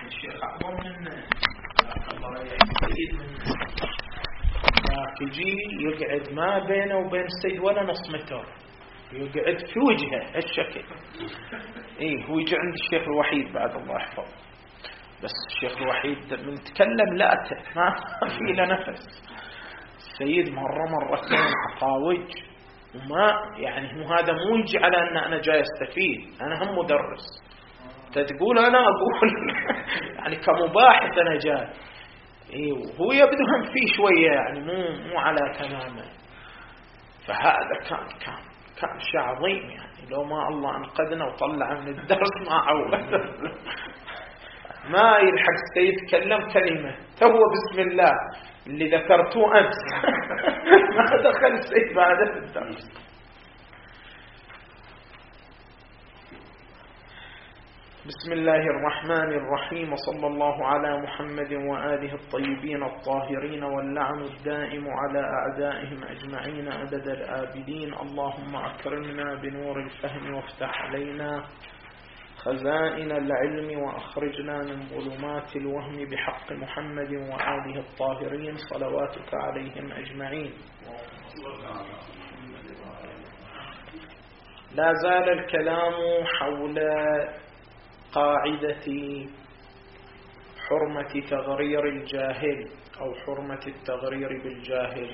الشيخ أعظم من الله يعيد من يجي يقعد ما بينه وبين السيد ولا نص متر، يقعد في وجهه هالشكل. هو يجي عند الشيخ الوحيد بعد الله يحفظه، بس الشيخ الوحيد من تكلم لا ما في له نفس. السيد مرتين عطاوج، وما يعني مو هذا مو يجي على أن أنا جاي استفيد، أنا هم مدرس، تقول أنا أقول يعني كمباحث أنا جاي. وهو يبدو هم فيه شوية يعني مو على تمامه. فهذا كان شيء عظيم يعني، لو ما الله أنقذنا وطلع من الدرس ما عوض ما يلحق السيد يتكلم كلمة تو بسم الله اللي ذكرتوه أمس ما دخل السيد بعد الدرس. بسم الله الرحمن الرحيم، صلى الله على محمد وآله الطيبين الطاهرين، واللعن الدائم على أعدائهم أجمعين عدد الآبدين. اللهم أكرمنا بنور الفهم وافتح علينا خزائن العلم وأخرجنا من ظلمات الوهم بحق محمد وآله الطاهرين صلواتك عليهم أجمعين. لا زال الكلام حول قاعدة حرمة تغرير الجاهل أو حرمة التغرير بالجاهل،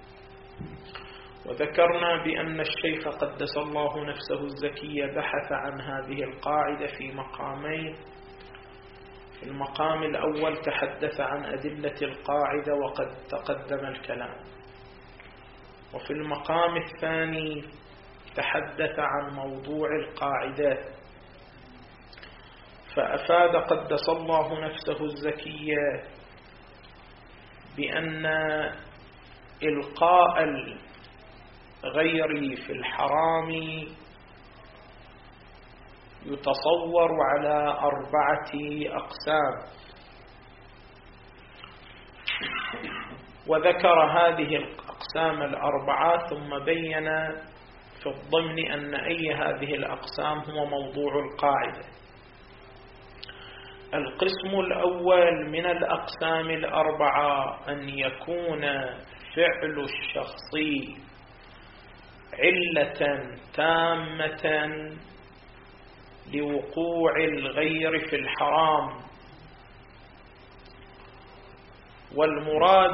وذكرنا بأن الشيخ قدس الله نفسه الزكية بحث عن هذه القاعدة في مقامين. في المقام الأول تحدث عن أدلة القاعدة وقد تقدم الكلام، وفي المقام الثاني تحدث عن موضوع القاعدة، فأفاد قدس الله نفسه الزكية بأن إلقاء الغير في الحرام يتصور على 4 أقسام، وذكر هذه الأقسام 4 ثم بين في الضمن أن أي هذه الأقسام هو موضوع القاعدة. القسم الأول من الأقسام 4 أن يكون فعل الشخص علة تامة لوقوع الغير في الحرام، والمراد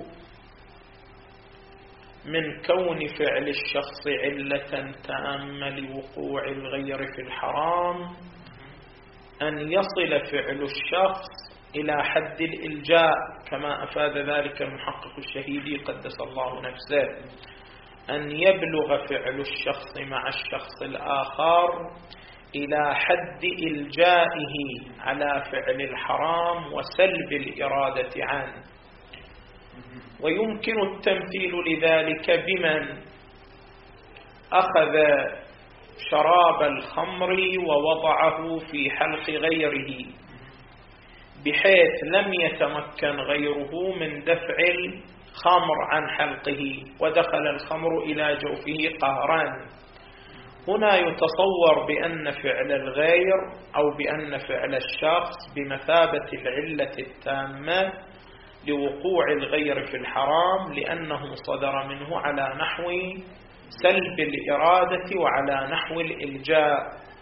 من كون فعل الشخص علة تامة لوقوع الغير في الحرام أن يصل فعل الشخص إلى حد الإلجاء، كما أفاد ذلك المحقق الشهيدي قدس الله نفسه، أن يبلغ فعل الشخص مع الشخص الآخر إلى حد إلجائه على فعل الحرام وسلب الإرادة عنه. ويمكن التمثيل لذلك بمن أخذ شراب الخمر ووضعه في حلق غيره بحيث لم يتمكن غيره من دفع الخمر عن حلقه، ودخل الخمر إلى جوفه قهرا. هنا يتصور بأن فعل الغير أو بأن فعل الشخص بمثابة العلة التامة لوقوع الغير في الحرام، لأنه صدر منه على نحو سلب الإرادة وعلى نحو الإلجاء.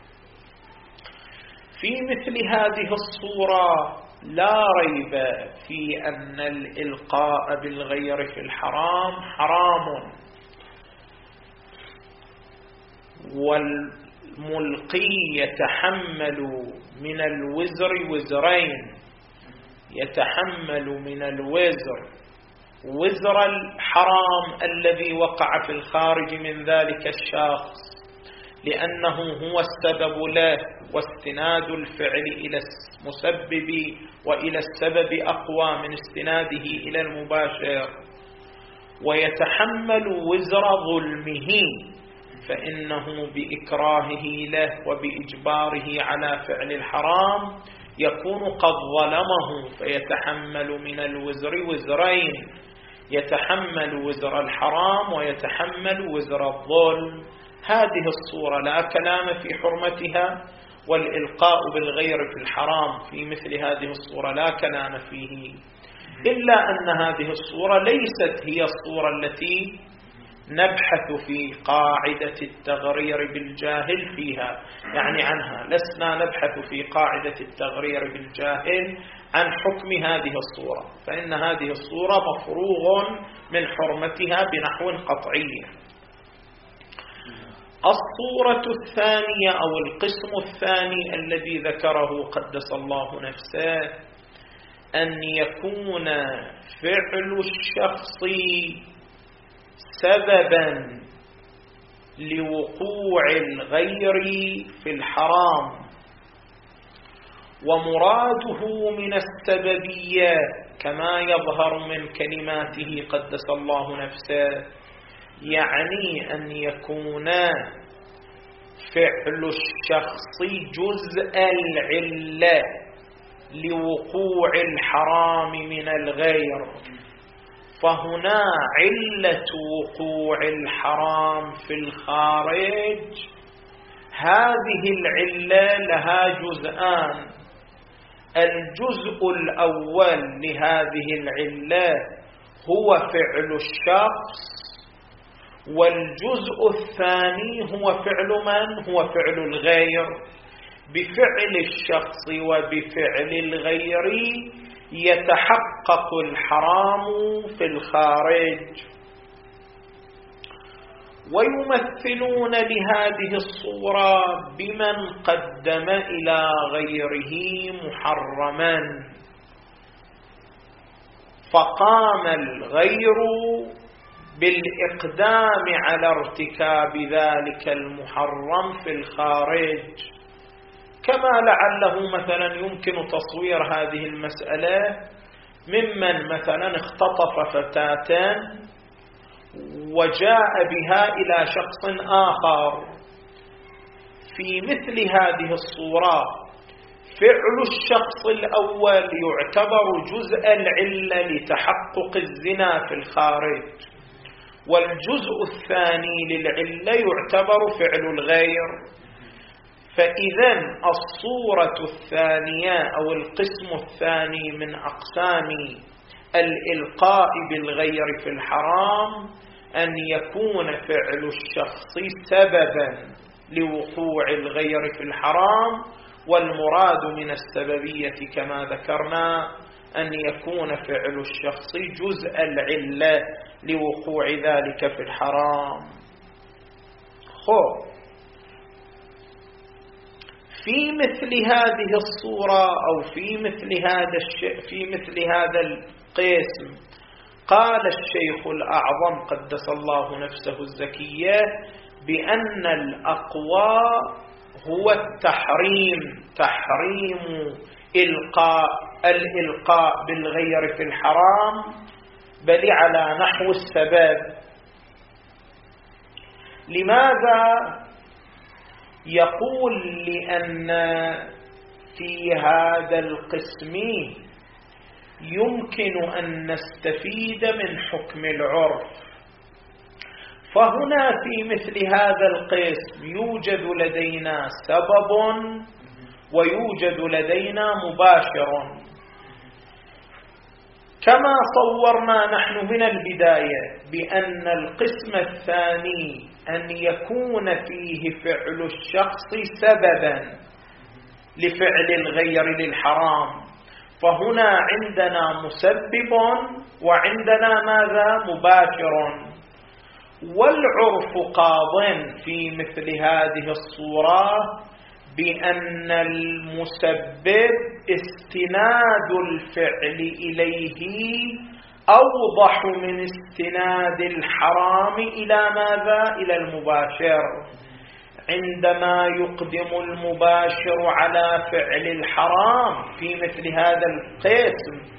في مثل هذه الصورة لا ريب في أن الإلقاء بالغير في الحرام حرام، والملقي يتحمل من الوزر وزرين، يتحمل من الوزر وزر الحرام الذي وقع في الخارج من ذلك الشخص لأنه هو السبب له، واستناد الفعل إلى المسبب وإلى السبب أقوى من استناده إلى المباشر، ويتحمل وزر ظلمه فإنه بإكراهه له وبإجباره على فعل الحرام يكون قد ظلمه، فيتحمل من الوزر وزرين، يتحمل وزر الحرام ويتحمل وزر الظلم. هذه الصورة لا كلام في حرمتها، والإلقاء بالغير في الحرام في مثل هذه الصورة لا كلام فيه، إلا أن هذه الصورة ليست هي الصورة التي نبحث في قاعدة التغرير بالجاهل فيها، يعني عنها لسنا نبحث في قاعدة التغرير بالجاهل عن حكم هذه الصورة، فإن هذه الصورة مفروغ من حرمتها بنحو قطعي. الصورة الثانية أو القسم الثاني الذي ذكره قدس الله نفسه أن يكون فعل الشخص سببا لوقوع الغير في الحرام، ومراده من السببية كما يظهر من كلماته قدس الله نفسه، يعني أن يكون فعل الشخص جزء العلة لوقوع الحرام من الغير، فهنا علة وقوع الحرام في الخارج هذه العلة لها جزءان. الجزء الأول لهذه العلة هو فعل الشخص، والجزء الثاني هو فعل من؟ هو فعل الغير. بفعل الشخص وبفعل الغير يتحقق الحرام في الخارج. ويمثلون لهذه الصورة بمن قدم إلى غيره محرما، فقام الغير بالإقدام على ارتكاب ذلك المحرم في الخارج، كما لعله مثلا يمكن تصوير هذه المسألة ممن مثلا اختطف فتاة وجاء بها إلى شخص آخر. في مثل هذه الصورة فعل الشخص الأول يعتبر جزء العلة لتحقق الزنا في الخارج، والجزء الثاني للعلة يعتبر فعل الغير. فإذا الصورة الثانية أو القسم الثاني من أقسام الإلقاء بالغير في الحرام أن يكون فعل الشخص سببا لوقوع الغير في الحرام، والمراد من السببية كما ذكرنا أن يكون فعل الشخص جزء العلة لوقوع ذلك في الحرام. في مثل هذه الصورة أو في مثل هذا القسم قال الشيخ الأعظم قدس الله نفسه الزكية بأن الأقوى هو تحريم الإلقاء بالغير في الحرام، بل على نحو السبب. لماذا؟ يقول لأن في هذا القسم يمكن أن نستفيد من حكم العرف، فهنا في مثل هذا القسم يوجد لدينا سبب ويوجد لدينا مباشر، كما صورنا نحن من البداية بأن القسم الثاني أن يكون فيه فعل الشخص سببا لفعل الغير للحرام، فهنا عندنا مسبب وعندنا ماذا؟ مباشر. والعرف قاض في مثل هذه الصورة بأن المسبب استناد الفعل إليه أوضح من استناد الحرام إلى ماذا؟ إلى المباشر. عندما يقدم المباشر على فعل الحرام في مثل هذا القسم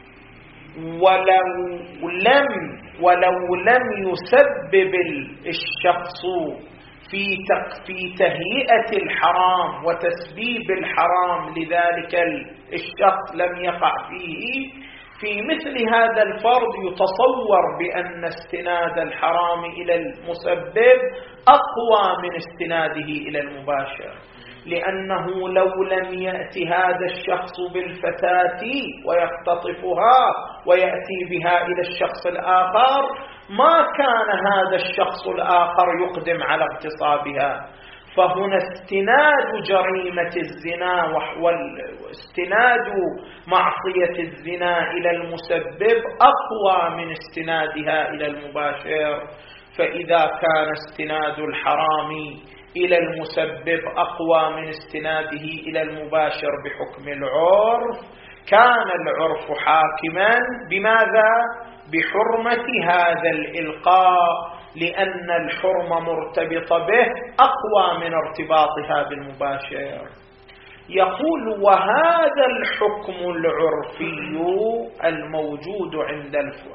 ولو لم يسبب الشخص في تهيئة الحرام وتسبيب الحرام لذلك الشخص لم يقع فيه، في مثل هذا الفرض يتصور بأن استناد الحرام إلى المسبب أقوى من استناده إلى المباشر. لأنه لو لم يأتي هذا الشخص بالفتاة ويختطفها ويأتي بها إلى الشخص الآخر ما كان هذا الشخص الآخر يقدم على اغتصابها. فهنا استناد جريمة الزنا واستناد معصية الزنا إلى المسبب أقوى من استنادها إلى المباشر. فإذا كان استناد الحرام إلى المسبب أقوى من استناده إلى المباشر بحكم العرف، كان العرف حاكما بماذا؟ بحرمة هذا الإلقاء، لأن الحرمة مرتبطة به أقوى من ارتباطها بالمباشر. يقول وهذا الحكم العرفي الموجود عند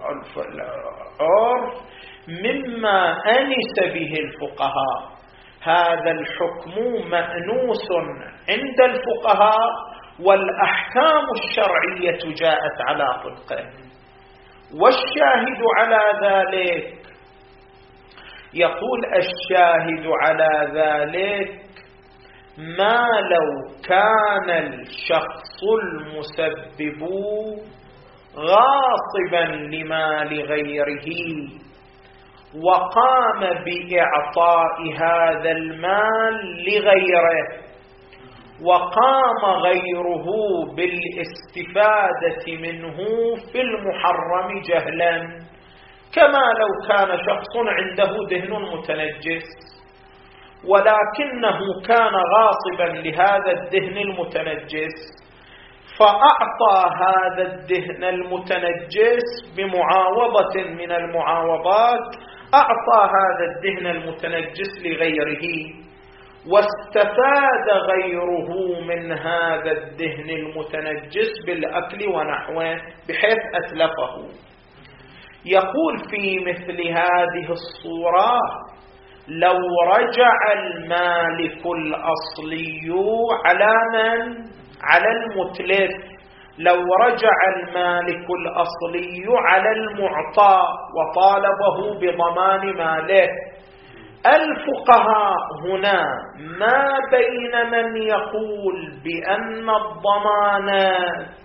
العرف مما أنس به الفقهاء، هذا الحكم مأنوس عند الفقهاء والأحكام الشرعية جاءت على طبقه. والشاهد على ذلك، يقول الشاهد على ذلك ما لو كان الشخص المسبب غاصبا لمال غيره وقام بإعطاء هذا المال لغيره، وقام غيره بالاستفادة منه في المحرم جهلا، كما لو كان شخص عنده دهن متنجس ولكنه كان غاصبا لهذا الدهن المتنجس، فأعطى هذا الدهن المتنجس بمعاوضة من المعاوضات، أعطى هذا الدهن المتنجس لغيره، واستفاد غيره من هذا الدهن المتنجس بالأكل ونحوه بحيث أتلفه. يقول في مثل هذه الصورة لو رجع المالك الأصلي على من؟ على المتلف، لو رجع المالك الأصلي على المعطى وطالبه بضمان ماله، الفقهاء هنا ما بين من يقول بأن الضمان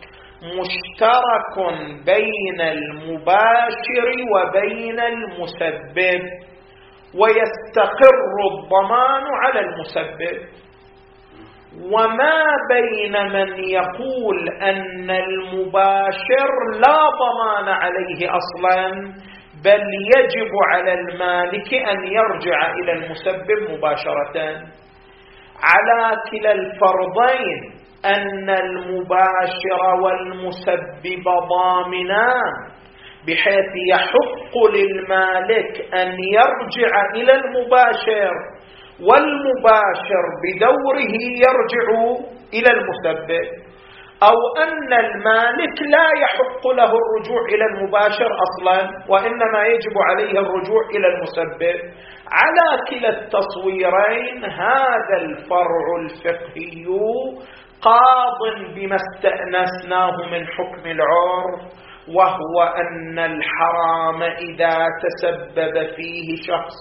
مشترك بين المباشر وبين المسبب ويستقر الضمان على المسبب، وما بين من يقول أن المباشر لا ضمان عليه أصلا بل يجب على المالك أن يرجع إلى المسبب مباشرة. على كلا الفرضين أن المباشر والمسبب ضامنان بحيث يحق للمالك أن يرجع إلى المباشر والمباشر بدوره يرجع إلى المسبب، أو أن المالك لا يحق له الرجوع إلى المباشر أصلا وإنما يجب عليه الرجوع إلى المسبب. على كلا التصويرين هذا الفرع الفقهي قاض بما استأنسناه من حكم العرف، وهو أن الحرام إذا تسبب فيه شخص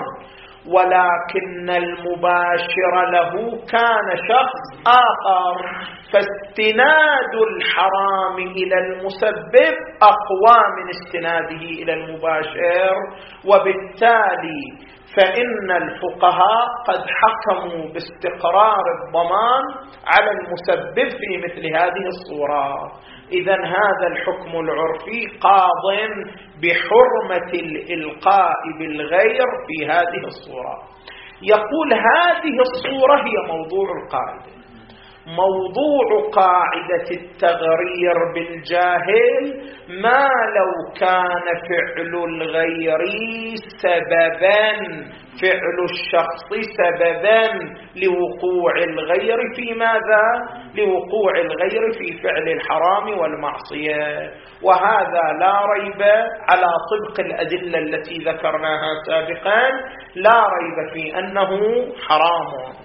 ولكن المباشر له كان شخص آخر، فاستناد الحرام إلى المسبب أقوى من استناده إلى المباشر، وبالتالي فإن الفقهاء قد حكموا باستقرار الضمان على المسبب في مثل هذه الصورة. إذن هذا الحكم العرفي قاض بحرمة الإلقاء بالغير في هذه الصورة. يقول هذه الصورة هي موضوع القاعدة. موضوع قاعدة التغرير بالجاهل ما لو كان فعل الغير سببا، فعل الشخص سببا لوقوع الغير في ماذا؟ لوقوع الغير في فعل الحرام والمعصية، وهذا لا ريب على طبق الأدلة التي ذكرناها سابقا، لا ريب في أنه حرام.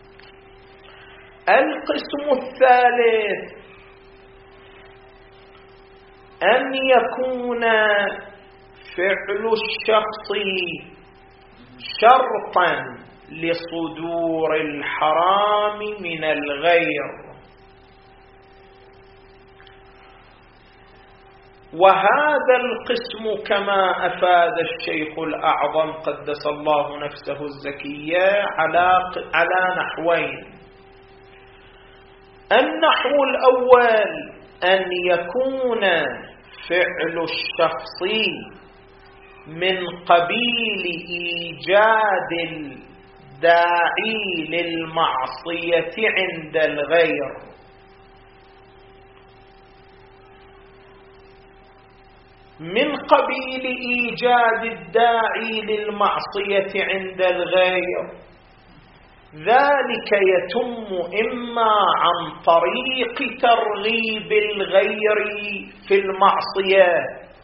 القسم الثالث أن يكون فعل الشخص شرطا لصدور الحرام من الغير. وهذا القسم كما أفاد الشيخ الأعظم قدس الله نفسه الزكية على نحوين. النحو الأول أن يكون فعل الشخص من قبيل إيجاد الداعي للمعصية عند الغير، من قبيل إيجاد الداعي للمعصية عند الغير. ذلك يتم إما عن طريق ترغيب الغير في المعصية،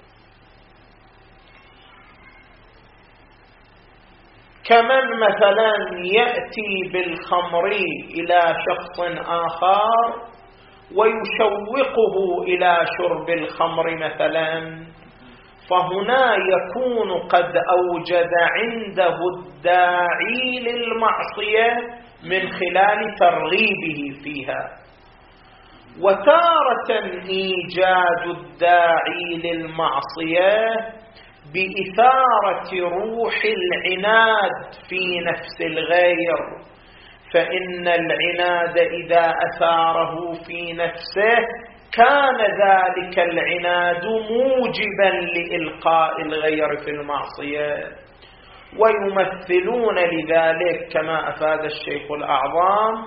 كمن مثلا يأتي بالخمر إلى شخص آخر ويشوقه إلى شرب الخمر مثلا، فهنا يكون قد أوجد عنده الداعي للمعصية من خلال ترغيبه فيها. وتارة إيجاد الداعي للمعصية بإثارة روح العناد في نفس الغير، فإن العناد إذا أثاره في نفسه كان ذلك العناد موجبا لإلقاء الغير في المعصية. ويمثلون لذلك كما أفاد الشيخ الأعظم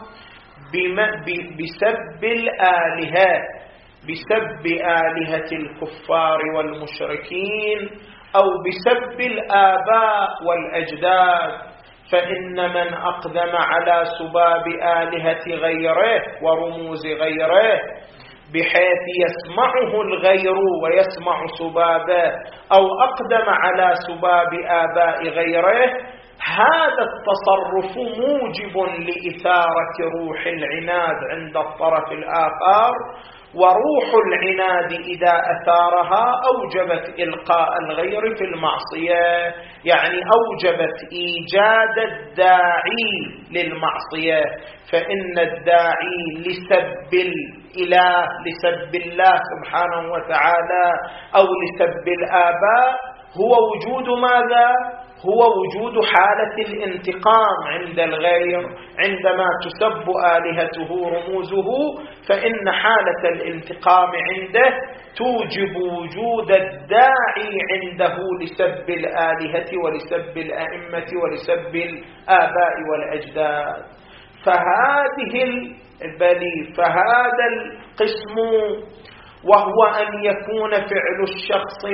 بسب الآلهة، بسب آلهة الكفار والمشركين، أو بسب الآباء والأجداد، فإن من أقدم على سباب آلهة غيره ورموز غيره بحيث يسمعه الغير ويسمع سبابه، أو أقدم على سباب آباء غيره، هذا التصرف موجب لإثارة روح العناد عند الطرف الآخر، وروح العناد إذا أثارها أوجبت إلقاء الغير في المعصية، يعني أوجبت إيجاد الداعي للمعصية. فإن الداعي لسب الإله، لسب الله سبحانه وتعالى، أو لسب الآباء هو وجود ماذا؟ هو وجود حالة الانتقام عند الغير. عندما تسب آلهته رموزه فإن حالة الانتقام عنده توجب وجود الداعي عنده لسب الآلهة ولسب الأئمة ولسب الآباء والأجداد. فهذا القسم وهو أن يكون فعل الشخص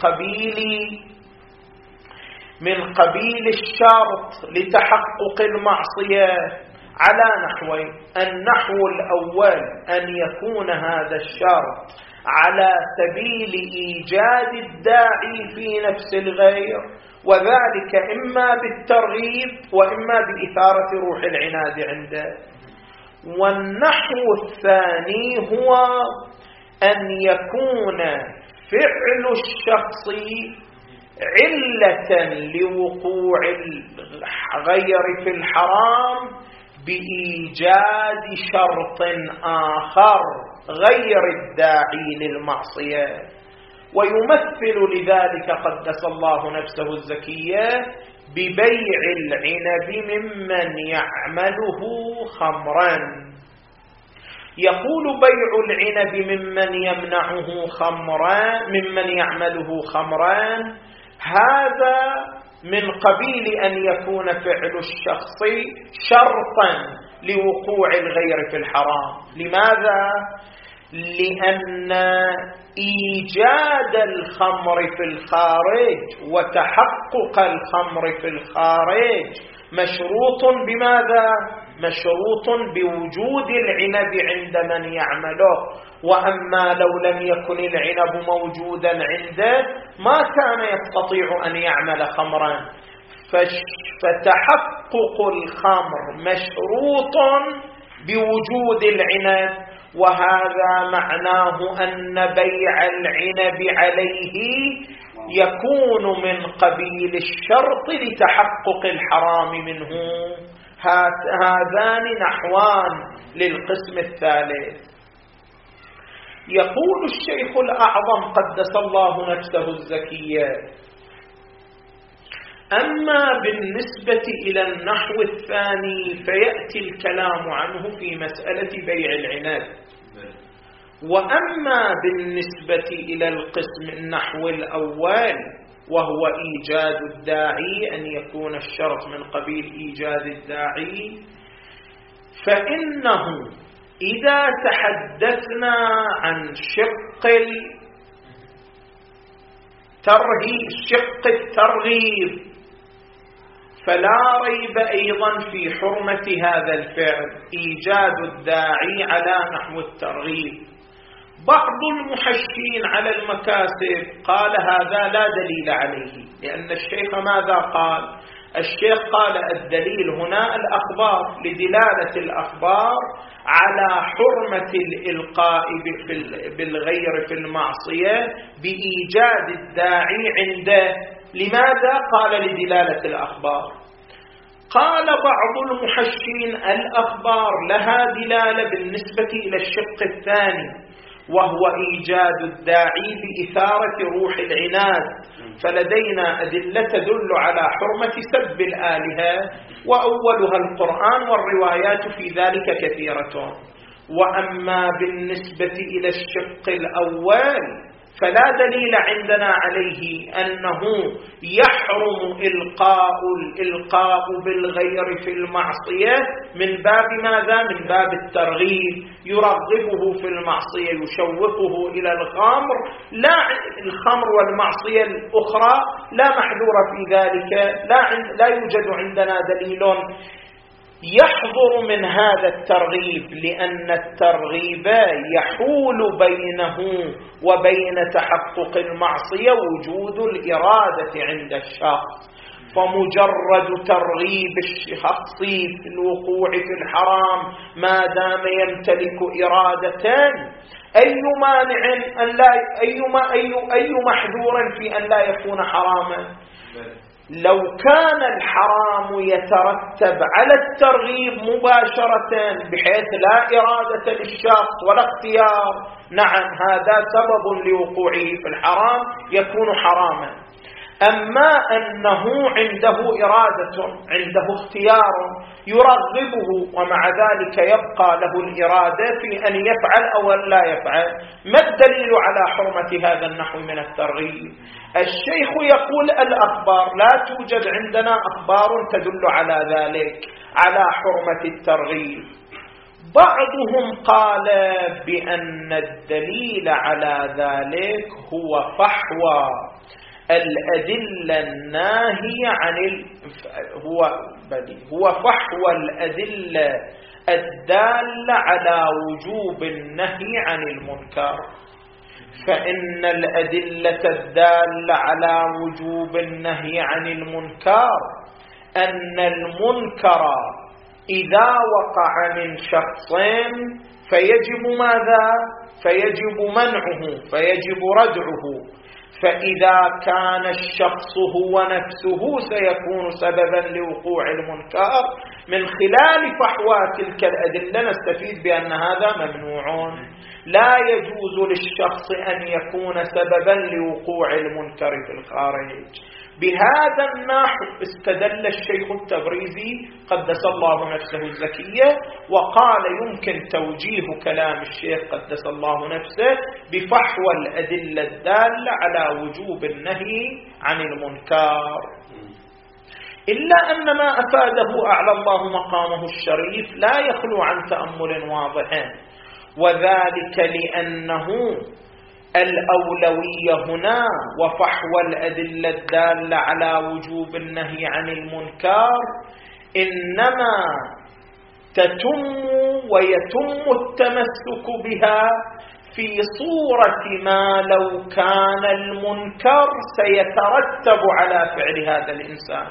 من قبيل الشرط لتحقق المعصية على نحوين. النحو الأول أن يكون هذا الشرط على سبيل إيجاد الداعي في نفس الغير، وذلك إما بالترغيب وإما بإثارة روح العناد عنده. والنحو الثاني هو أن يكون فعل الشخص علة لوقوع الغير في الحرام بإيجاد شرط آخر غير الداعي للمعصية. ويمثل لذلك قدس الله نفسه الزكية ببيع العنب ممن يعمله خمرا. يقول بيع العنب ممن يعمله خمرا هذا من قبيل أن يكون فعل الشخص شرطا لوقوع الغير في الحرام. لماذا؟ لأن إيجاد الخمر في الخارج وتحقق الخمر في الخارج مشروط بماذا؟ مشروط بوجود العنب عند من يعمله. وأما لو لم يكن العنب موجودا عنده ما كان يستطيع أن يعمل خمرا. فتحقق الخمر مشروط بوجود العنب، وهذا معناه أن بيع العنب عليه يكون من قبيل الشرط لتحقق الحرام منه. هذان نحوان للقسم الثالث. يقول الشيخ الأعظم قدس الله نفسه الزكية: أما بالنسبة إلى النحو الثاني فيأتي الكلام عنه في مسألة بيع العنب، وأما بالنسبة إلى القسم النحو الأول وهو إيجاد الداعي، أن يكون الشرط من قبيل إيجاد الداعي، فإنه إذا تحدثنا عن شق الترغيب فلا ريب أيضا في حرمة هذا الفعل، إيجاد الداعي على نحو الترغيب. بعض المحشين على المكاسب قال هذا لا دليل عليه، لأن الشيخ ماذا قال؟ الشيخ قال الدليل هنا الأخبار، لدلالة الأخبار على حرمة الإلقاء بالغير في المعصية بإيجاد الداعي عنده. لماذا؟ قال لدلالة الأخبار. قال بعض المحشين الأخبار لها دلالة بالنسبة إلى الشق الثاني، وهو إيجاد الداعي بإثارة روح العناد، فلدينا أدلة تدل على حرمة سب الآلهة، وأولها القرآن والروايات في ذلك كثيرة. وأما بالنسبة إلى الشق الأول فلا دليل عندنا عليه أنه يحرم الإلقاء بالغير في المعصية من باب ماذا؟ من باب الترغيب، يرغبه في المعصية، يشوقه إلى الخمر. لا، الخمر والمعصية الأخرى لا محذور في ذلك، لا يوجد عندنا دليل يحضر من هذا الترغيب، لأن الترغيب يحول بينه وبين تحقق المعصية وجود الإرادة عند الشخص. فمجرد ترغيب الشخص في الوقوع في الحرام ما دام يمتلك إرادة، أي مانع أن لا أي محذور في أن لا يكون حراما؟ لو كان الحرام يترتب على الترغيب مباشرة بحيث لا إرادة للشخص ولا اختيار، نعم هذا سبب لوقوعه في الحرام يكون حراما. أما أنه عنده إرادة، عنده اختيار يرغبه، ومع ذلك يبقى له الإرادة في أن يفعل أو لا يفعل، ما الدليل على حرمة هذا النحو من الترغيب؟ الشيخ يقول الأخبار لا توجد عندنا أخبار تدل على ذلك، على حرمة الترغيب. بعضهم قال بأن الدليل على ذلك هو فحوى الأدلة الناهية هو فحوى الأدلة الدالة على وجوب النهي عن المنكر. فإن الأدلة الدالة على وجوب النهي عن المنكر أن المنكر إذا وقع من شخصين فيجب ماذا؟ فيجب منعه، فيجب ردعه. فإذا كان الشخص هو نفسه سيكون سببا لوقوع المنكر، من خلال فحوى تلك الأدلة نستفيد بأن هذا ممنوع، لا يجوز للشخص أن يكون سببا لوقوع المنكر في الخارج. بهذا النحو استدل الشيخ التبريزي قدس الله نفسه الزكية وقال يمكن توجيه كلام الشيخ قدس الله نفسه بفحوى الأدلة الدالة على وجوب النهي عن المنكر، إلا أن ما أفاده أعلى الله مقامه الشريف لا يخلو عن تأمل واضح، وذلك لأنه الأولوية هنا وفحوى الأدلة الدالة على وجوب النهي عن المنكر إنما تتم ويتم التمسك بها في صورة ما لو كان المنكر سيترتب على فعل هذا الإنسان.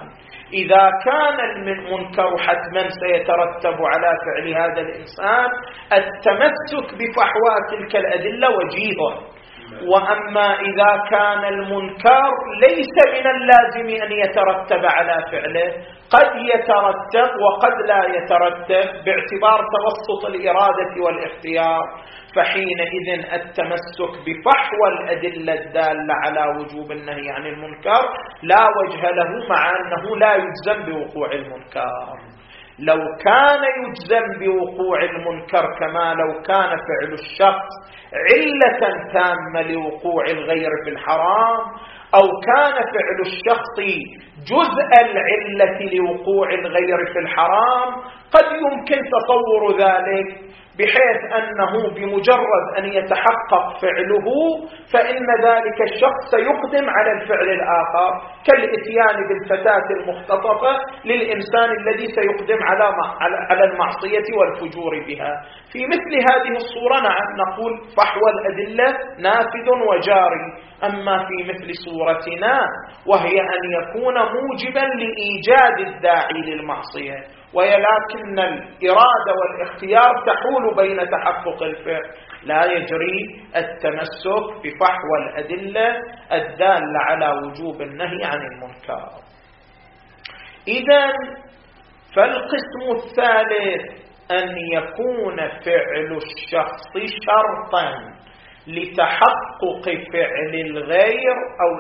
إذا كان المنكر حتما سيترتب على فعل هذا الإنسان، التمسك بفحوى تلك الأدلة وجيه. وأما إذا كان المنكر ليس من اللازم أن يترتب على فعله، قد يترتب وقد لا يترتب باعتبار توسط الإرادة والاختيار، فحينئذ التمسك بفحوى الأدلة الدالة على وجوب النهي عن المنكر لا وجه له، مع أنه لا يجزم بوقوع المنكر. لو كان يجزم بوقوع المنكر كما لو كان فعل الشخص علة تامة لوقوع الغير في الحرام، أو كان فعل الشخص جزء العلة لوقوع الغير في الحرام، قد يمكن تصور ذلك بحيث أنه بمجرد أن يتحقق فعله فإن ذلك الشخص سيقدم على الفعل الآخر، كالإتيان بالفتاة المختطفة للإنسان الذي سيقدم على المعصية والفجور بها. في مثل هذه الصورة نعم نقول فحوى الأدلة نافذ وجاري. أما في مثل صورتنا وهي أن يكون موجبا لإيجاد الداعي للمعصية، ولكن الإرادة والاختيار تحول بين تحقق الفعل، لا يجري التمسك بفحوى الأدلة الدالة على وجوب النهي عن المنكر. إذن فالقسم الثالث أن يكون فعل الشخص شرطا لتحقق فعل الغير أو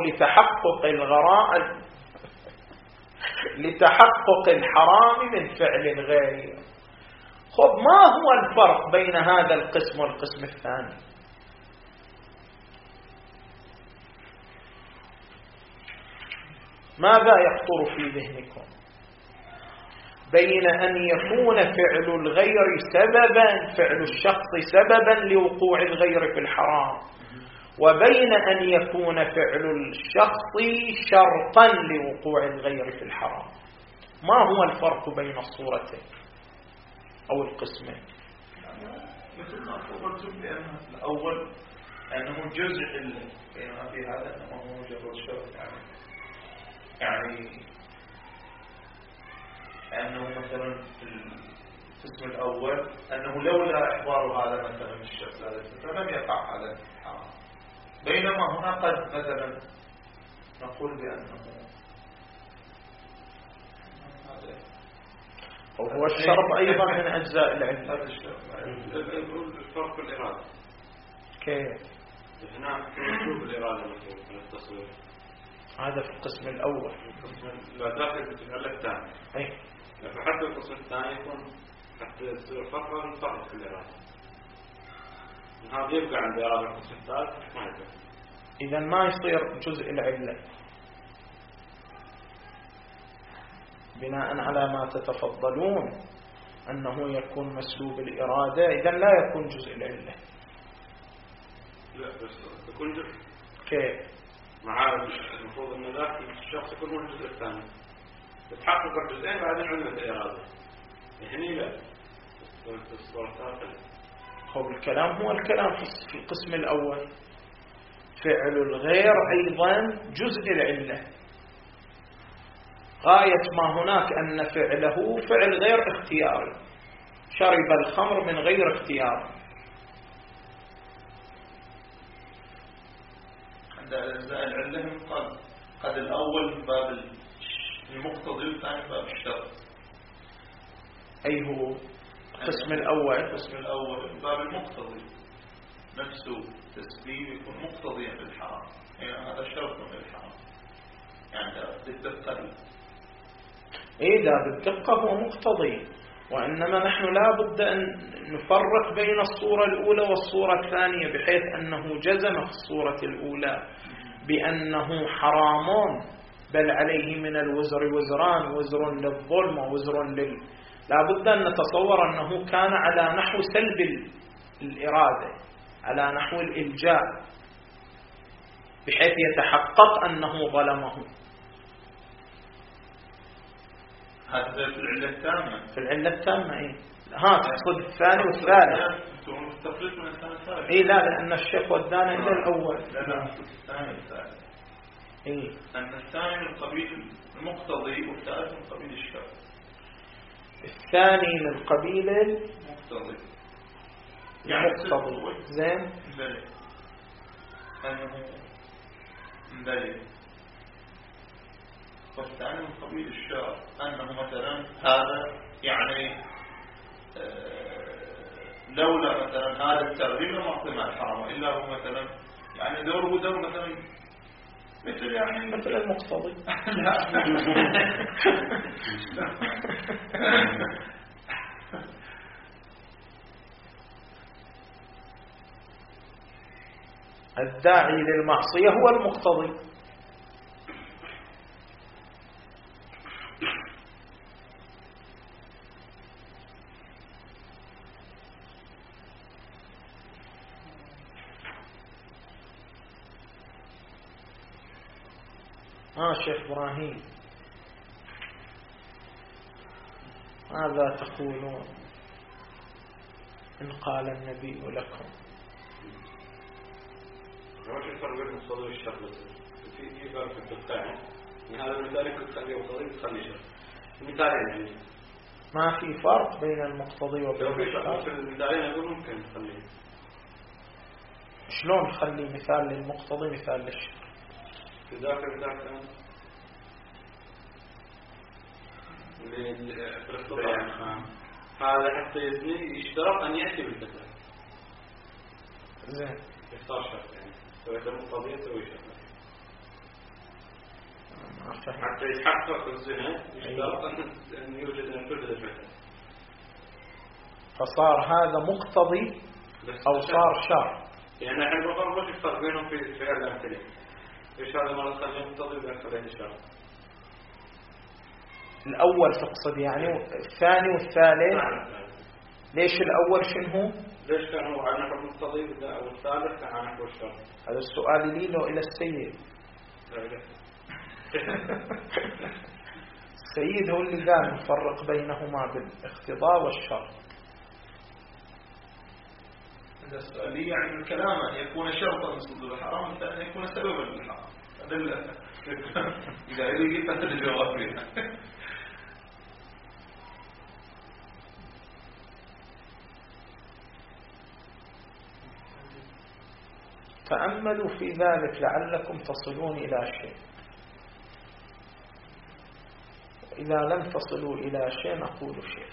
لتحقق الحرام من فعل الغير. خب ما هو الفرق بين هذا القسم والقسم الثاني؟ ماذا يخطر في ذهنكم بين أن يكون فعل الغير فعل الشخص سببا لوقوع الغير في الحرام، وبين أن يكون فعل الشخص شرطا لوقوع الغير في الحرام؟ ما هو الفرق بين الصورتين أو القسمين؟ مثل ما قلتم بأن الأول أنه جزء بينما في هذا أنه هو مجرد شرط، يعني أنه مثلا في القسم الأول أنه لولا إحضار هذا مثلا الشخص هذا لم يقع هذا الحرام، بينما هنا قد مثلا نقول بأنه وهو الشرط أيضا من أجزاء العلم. هذا الفرق بالإرادة كيف؟ هنا وجوب الإرادة من التصوير، هذا في القسم الأول. لا داخل في العلة الثانية. فحتى القسم الثاني يكون حتى يصير فرق في الإرادة. هذا يبقى عند إرادة القسم الثالث ما يبقى. إذا ما يصير جزء العلة بناء على ما تتفضلون أنه يكون مسلوب الإرادة، إذا لا يكون جزء العلة. لا بس يكون جزء. كيف؟ مع المفروض أن ذاك الشخص يكون من الجزء الثاني تتحقق الجزئين بعدين علة الإرادة، يعني لا في الصورة الثالثة. هو الكلام هو الكلام في القسم الأول، فعل الغير أيضا جزء العلة، غاية ما هناك أن فعله فعل غير اختياري، شرب الخمر من غير اختيار. عند أجزاء العلة قد الأول من باب المقتضي والثاني من باب الشرط. أي هو القسم الأول؟ القسم الأول من باب المقتضي نفسه تسبيب يكون مقتضيا للحرام، يعني هذا شرط من الحرام، يعني بالدقة. إذا بالدقة هو مقتضي، وإنما نحن لا بد أن نفرق بين الصورة الأولى والصورة الثانية، بحيث أنه جزم في الصورة الأولى بأنه حرام بل عليه من الوزر وزران، وزر للظلم ووزر لا بد أن نتصور أنه كان على نحو سلب الإرادة، على نحو الإلجاء، بحيث يتحقق أنه ظلمه. هذا في العلة التامة. في العلة التامة إيه؟ ها تقصد الثاني والثالث. التفريق من الثاني والثالث. إيه لا، لأن الشيخ ودانا إلى الأول. لا الثاني والثالث. إيه؟ أن الثاني من قبيل المقتضي والثالث من قبيل الشرط. الثاني من قبيل المقتضي يعني المقتضي. زين. بلي أنه بلي. والثاني من قبيل الشرط أنه مثلا هذا يعني لولا مثلا هذا التغريب لما أقيم الحرام إلا هو مثلا يعني دوره دور مثلا مثل يعني مثل المقتضي. الداعي للمعصية هو المقتضي. شيخ إبراهيم ماذا تقولون إن قال النبي لكم؟ وش الفرق بين المقتضي والشرط؟ في فرق في التقطيع. هذا المثال كنت تخليه مقتضي تخليه شرط. المثالين يعني ما في فرق بين المقتضي وبين الشرط. في المثالين يقول ممكن تخليه. شلون نخلي مثال للمقتضي مثال للشرط؟ في ذاك المثال هذا حتى يزني يشترط أن يأتي بالبدل. زين. يختار شرط يعني سويت المقتضي يسوي شرط. حتى يتحقق الزنا يشترط أن يوجد أن تبدل البدل. فصار هذا مقتضي أو صار شرط. يعني الحين بقول وش الفرق بينهم في هذا الأمثلة؟ إيش هذا مرة خليه مقتضي وذاك خليه شرط. الأول تقصد يعني الثاني والثالث. ليش الأول شنو؟ ليش كان هو على نحو المقتضي والثالث كان على نحو الشرط؟ هذا السؤال لي لو إلى السيد. السيد هو اللي قال نفرق بينهما بالاقتضاء والشرط. هذا السؤال لي يعني الكلام أن يكون شرطا صدور الحرام والثاني أن يكون سببا للحرام. هذا إذا يريد أن الجواب فيها. تأملوا في ذلك لعلكم تصلون إلى شيء. إذا لم تصلوا إلى شيء نقول شيء.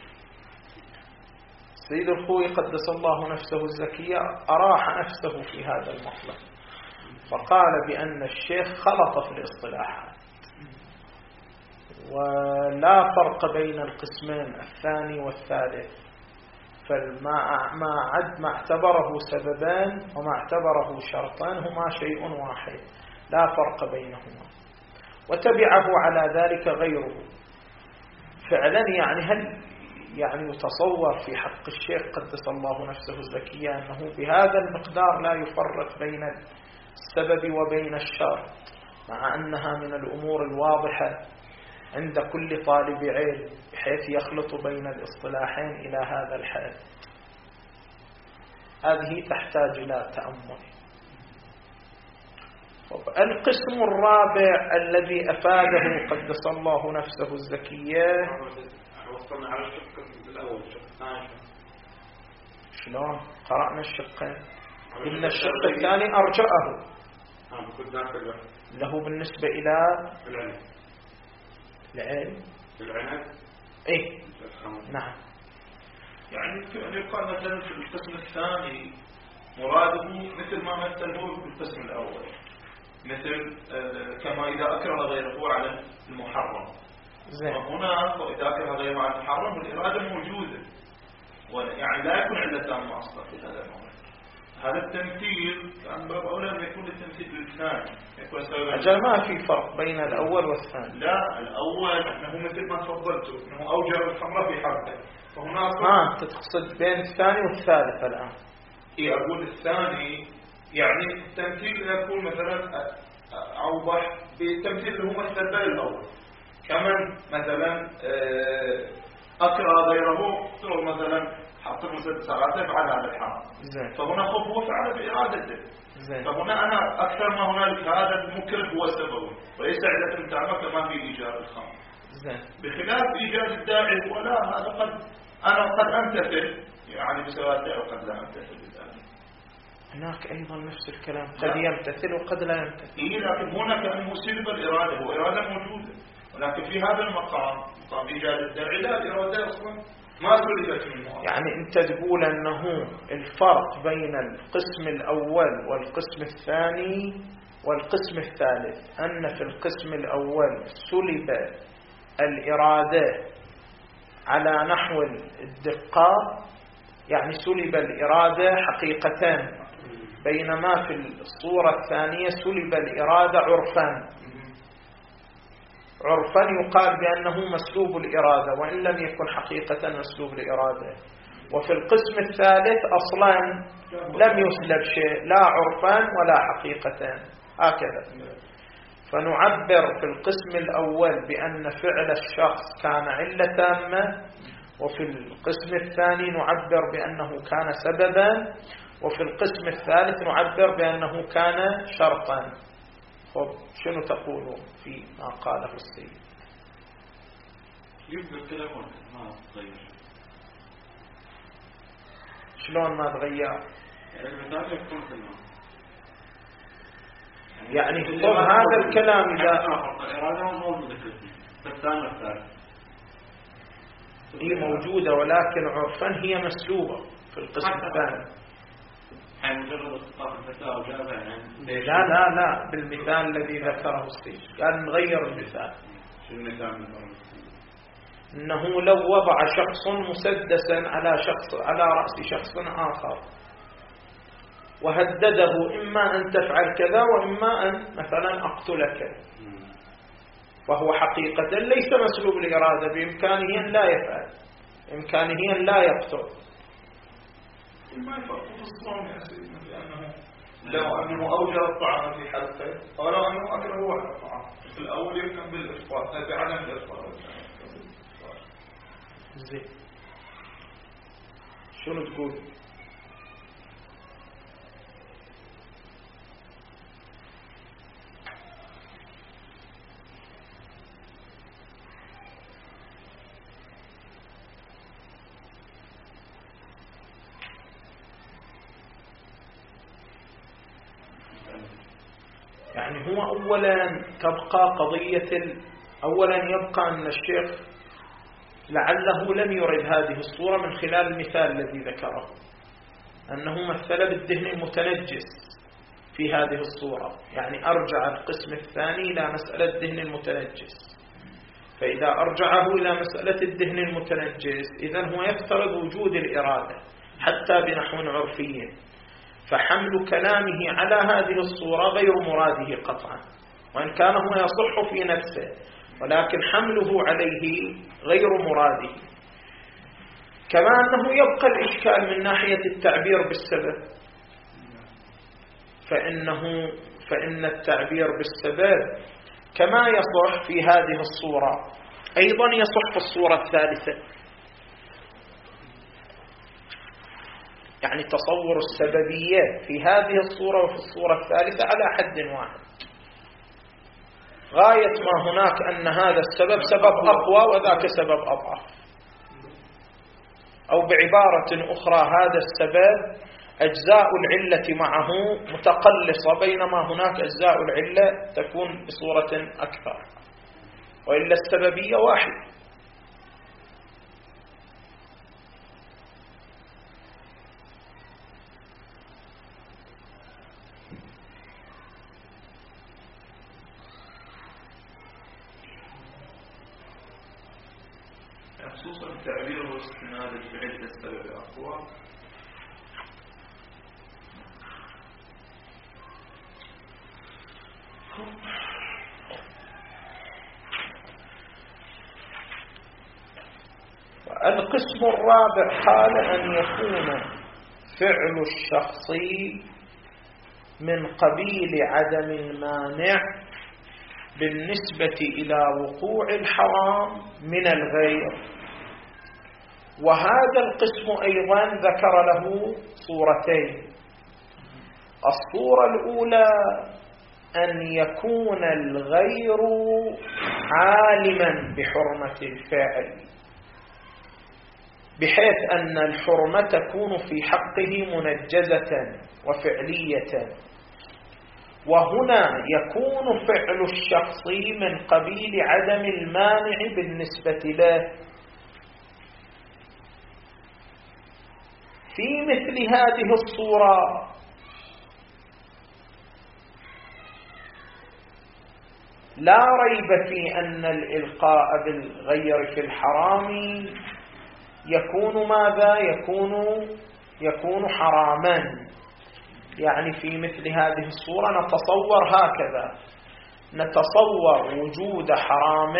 سيد الخوي قدس الله نفسه الزكية أراح نفسه في هذا المطلب فقال بأن الشيخ خلط في الاصطلاحات ولا فرق بين القسمين الثاني والثالث، ما اعتبره سببان وما اعتبره شرطان هما شيء واحد لا فرق بينهما، وتبعه على ذلك غيره. فعلا يعني هل يعني يتصور في حق الشيخ قدس الله نفسه الزكية أنه بهذا المقدار لا يفرق بين السبب وبين الشرط، مع أنها من الأمور الواضحة عند كل طالب علم بحيث يخلط بين الاصطلاحين إلى هذا الحد؟ هذه تحتاج إلى تأمل. القسم الرابع الذي أفاده قدس الله نفسه الزكية. وصلنا على الشق الأول الشق الثاني شلون؟ قرأنا الشقين. إن الشق الثاني أرجأه له بالنسبة إلى العلم. إيه نعم. يعني يقال مثلا في القسم الثاني مراده مثل ما مثله في القسم الأول، مثل كما إذا أكره غيره على المحرم. هنا وإذا أكره غيره على المحرم والإرادة موجودة، يعني لا يكون عنده تامة أصلا في هذا الموضوع. هذا التمثيل كان باب أولى أن يكون التمثيل للثاني أجل ما في فرق بين الأول والثاني. لا الأول أنه مثل ما تفضلته أنه أوجر الخمرة في حقه، فهنا أنت تقصد بين الثاني والثالث الآن. إيه أقول الثاني يعني التمثيل يكون مثلا أوضح بالتمثيل اللي هو مثل الأول، كمان مثلا أكره غيره مثلا حط له 6 ساعات فعل هذا الحرام، فهنا خب هو فعل بإرادته، فهنا أنا أكثر ما هنالك هذا المكره هو سببه، وليس علة تعمى كما في إيجاد الخمر. بخلاف إيجاد الداعي ولا هذا قد أمتثل يعني بسبب الداعي وقد لا أمتثل بالداعي. هناك أيضا نفس الكلام، قد يمتثل وقد لا يمتثل. لكن هنا كأنه سلب الإرادة، هو إرادة موجودة، ولكن في هذا المقام إيجاد الداعي لا، الإرادة أصلا ما سلبت منه. يعني أنت تقول أنه الفرق بين القسم الأول والقسم الثاني والقسم الثالث أن في القسم الأول سلب الإرادة على نحو الدقة، يعني سلب الإرادة حقيقتان، بينما في الصورة الثانية سلب الإرادة عرفا يقال بأنه مسلوب الإرادة وإن لم يكن حقيقة مسلوب الإرادة. وفي القسم الثالث أصلا لم يسلب شيء لا عرفا ولا حقيقة، هكذا. فنعبر في القسم الأول بأن فعل الشخص كان علة تامة، وفي القسم الثاني نعبر بأنه كان سببا، وفي القسم الثالث نعبر بأنه كان شرطا. شنو تقولون في ما قاله السيد؟ يبدو الكلام ما تغير. شلون ما تغير؟ المثال يكون كلام، يعني طب هذا الكلام إذا الإرادة موجودة في الثاني والثالث هي موجودة ولكن عرفا هي مسلوبة في القسم الثاني. يعني مجرد اخطاء الفتاة وجابها يعني لا بالمثال الذي ذكره السيد قال نغير المثال. شو المثال؟ إنه لو وضع شخص مسدسا على رأس شخص آخر وهدده إما أن تفعل كذا وإما أن مثلا أقتلك، فهو حقيقة ليس مسلوب الإرادة، بإمكانه أن لا يفعل، بإمكانه أن لا يقتل. ما يفرق في الصوم يا سيدنا، لأنه لو أنه أوجد الطعام في حلقه أو لو أنه أكره على الطعام في الأول يمكن بالإفطار بعدم الإفطار. زين شنو تقول؟ يعني هو أولا تبقى قضية أولا يبقى أن الشيخ لعله لم يرد هذه الصورة من خلال المثال الذي ذكره، أنه مثل بالدهن المتنجس في هذه الصورة، يعني أرجع القسم الثاني إلى مسألة الدهن المتنجس. فإذا أرجعه إلى مسألة الدهن المتنجس إذن هو يفترض وجود الإرادة حتى بنحو عرفي، فحمل كلامه على هذه الصورة غير مراده قطعا، وإن كان هو يصح في نفسه، ولكن حمله عليه غير مراده. كما أنه يبقى الإشكال من ناحية التعبير بالسبب، فإن التعبير بالسبب كما يصح في هذه الصورة أيضا يصح في الصورة الثالثة، يعني تصور السببية في هذه الصورة وفي الصورة الثالثة على حد واحد، غاية ما هناك أن هذا السبب سبب أقوى وذاك سبب أضعف، أو بعبارة أخرى هذا السبب أجزاء العلة معه متقلصة، بينما هناك أجزاء العلة تكون بصورة أكثر، وإلا السببية واحد. خصوصا التعبير واستناد الفعل للسبب أقوى. القسم الرابع قال أن يكون فعل الشخص من قبيل عدم المانع بالنسبة إلى وقوع الحرام من الغير. وهذا القسم أيضا ذكر له صورتين، الصورة الأولى أن يكون الغير عالما بحرمة الفعل، بحيث أن الحرمة تكون في حقه منجزة وفعلية، وهنا يكون فعل الشخص من قبيل عدم المانع بالنسبة له. في مثل هذه الصورة لا ريب في أن الإلقاء بالغير في الحرام يكون ماذا؟ يكون حراما. يعني في مثل هذه الصورة نتصور هكذا، نتصور وجود حرام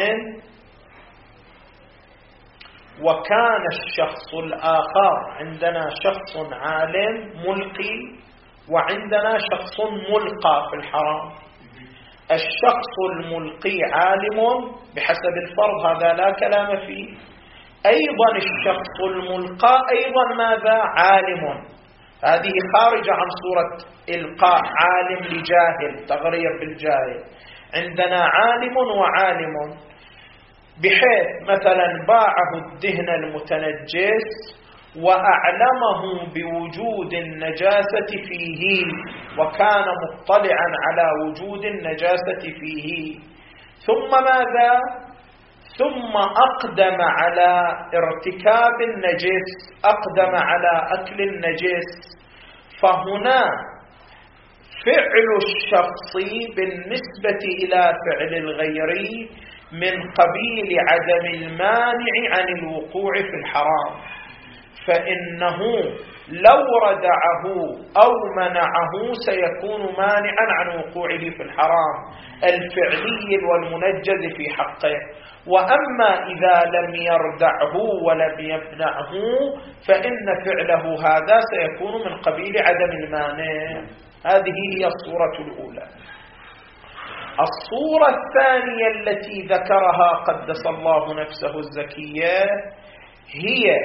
وكان الشخص الآخر، عندنا شخص عالم ملقي وعندنا شخص ملقى في الحرام. الشخص الملقي عالم بحسب الفرض، هذا لا كلام فيه. أيضا الشخص الملقى أيضا ماذا؟ عالم. هذه خارجة عن صورة إلقاء عالم لجاهل، تغرير بالجاهل. عندنا عالم وعالم، بحيث مثلا باعه الدهن المتنجس وأعلمه بوجود النجاسة فيه، وكان مطلعا على وجود النجاسة فيه، ثم ماذا؟ ثم أقدم على ارتكاب النجس، أقدم على أكل النجس. فهنا فعل الشخص بالنسبة إلى فعل الغير من قبيل عدم المانع عن الوقوع في الحرام، فإنه لو ردعه أو منعه سيكون مانعا عن وقوعه في الحرام الفعلي والمنجز في حقه. وأما إذا لم يردعه ولم يمنعه فإن فعله هذا سيكون من قبيل عدم المانع. هذه هي الصورة الأولى. الصورة الثانية التي ذكرها قدس الله نفسه الزكية هي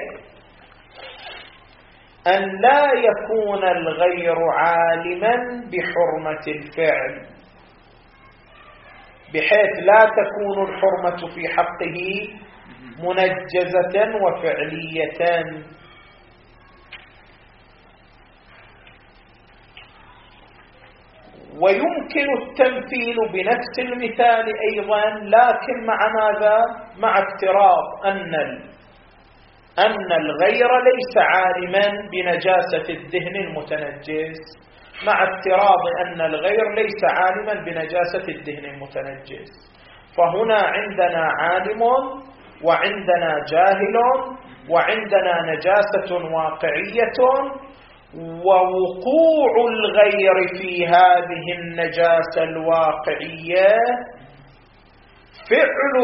أن لا يكون الغير عالما بحرمة الفعل، بحيث لا تكون الحرمة في حقه منجزة وفعلية. ويمكن التمثيل بنفس المثال أيضا، لكن مع ماذا؟ مع افتراض أن الغير ليس عالما بنجاسة الدهن المتنجس، مع افتراض أن الغير ليس عالما بنجاسة الدهن المتنجس. فهنا عندنا عالم وعندنا جاهل وعندنا نجاسة واقعية، ووقوع الغير في هذه النجاسة الواقعية فعل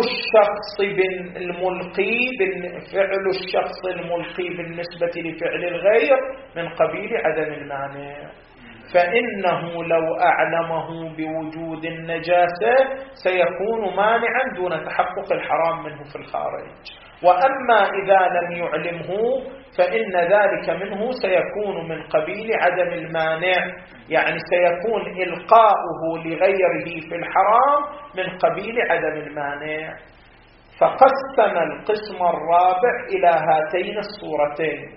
الشخص الملقي بالنسبة لفعل الغير من قبيل عدم المانع، فإنه لو أعلمه بوجود النجاسة سيكون مانعا دون تحقق الحرام منه في الخارج. وأما إذا لم يعلمه فإن ذلك منه سيكون من قبيل عدم المانع، يعني سيكون إلقاؤه لغيره في الحرام من قبيل عدم المانع. فقسم القسم الرابع إلى هاتين الصورتين.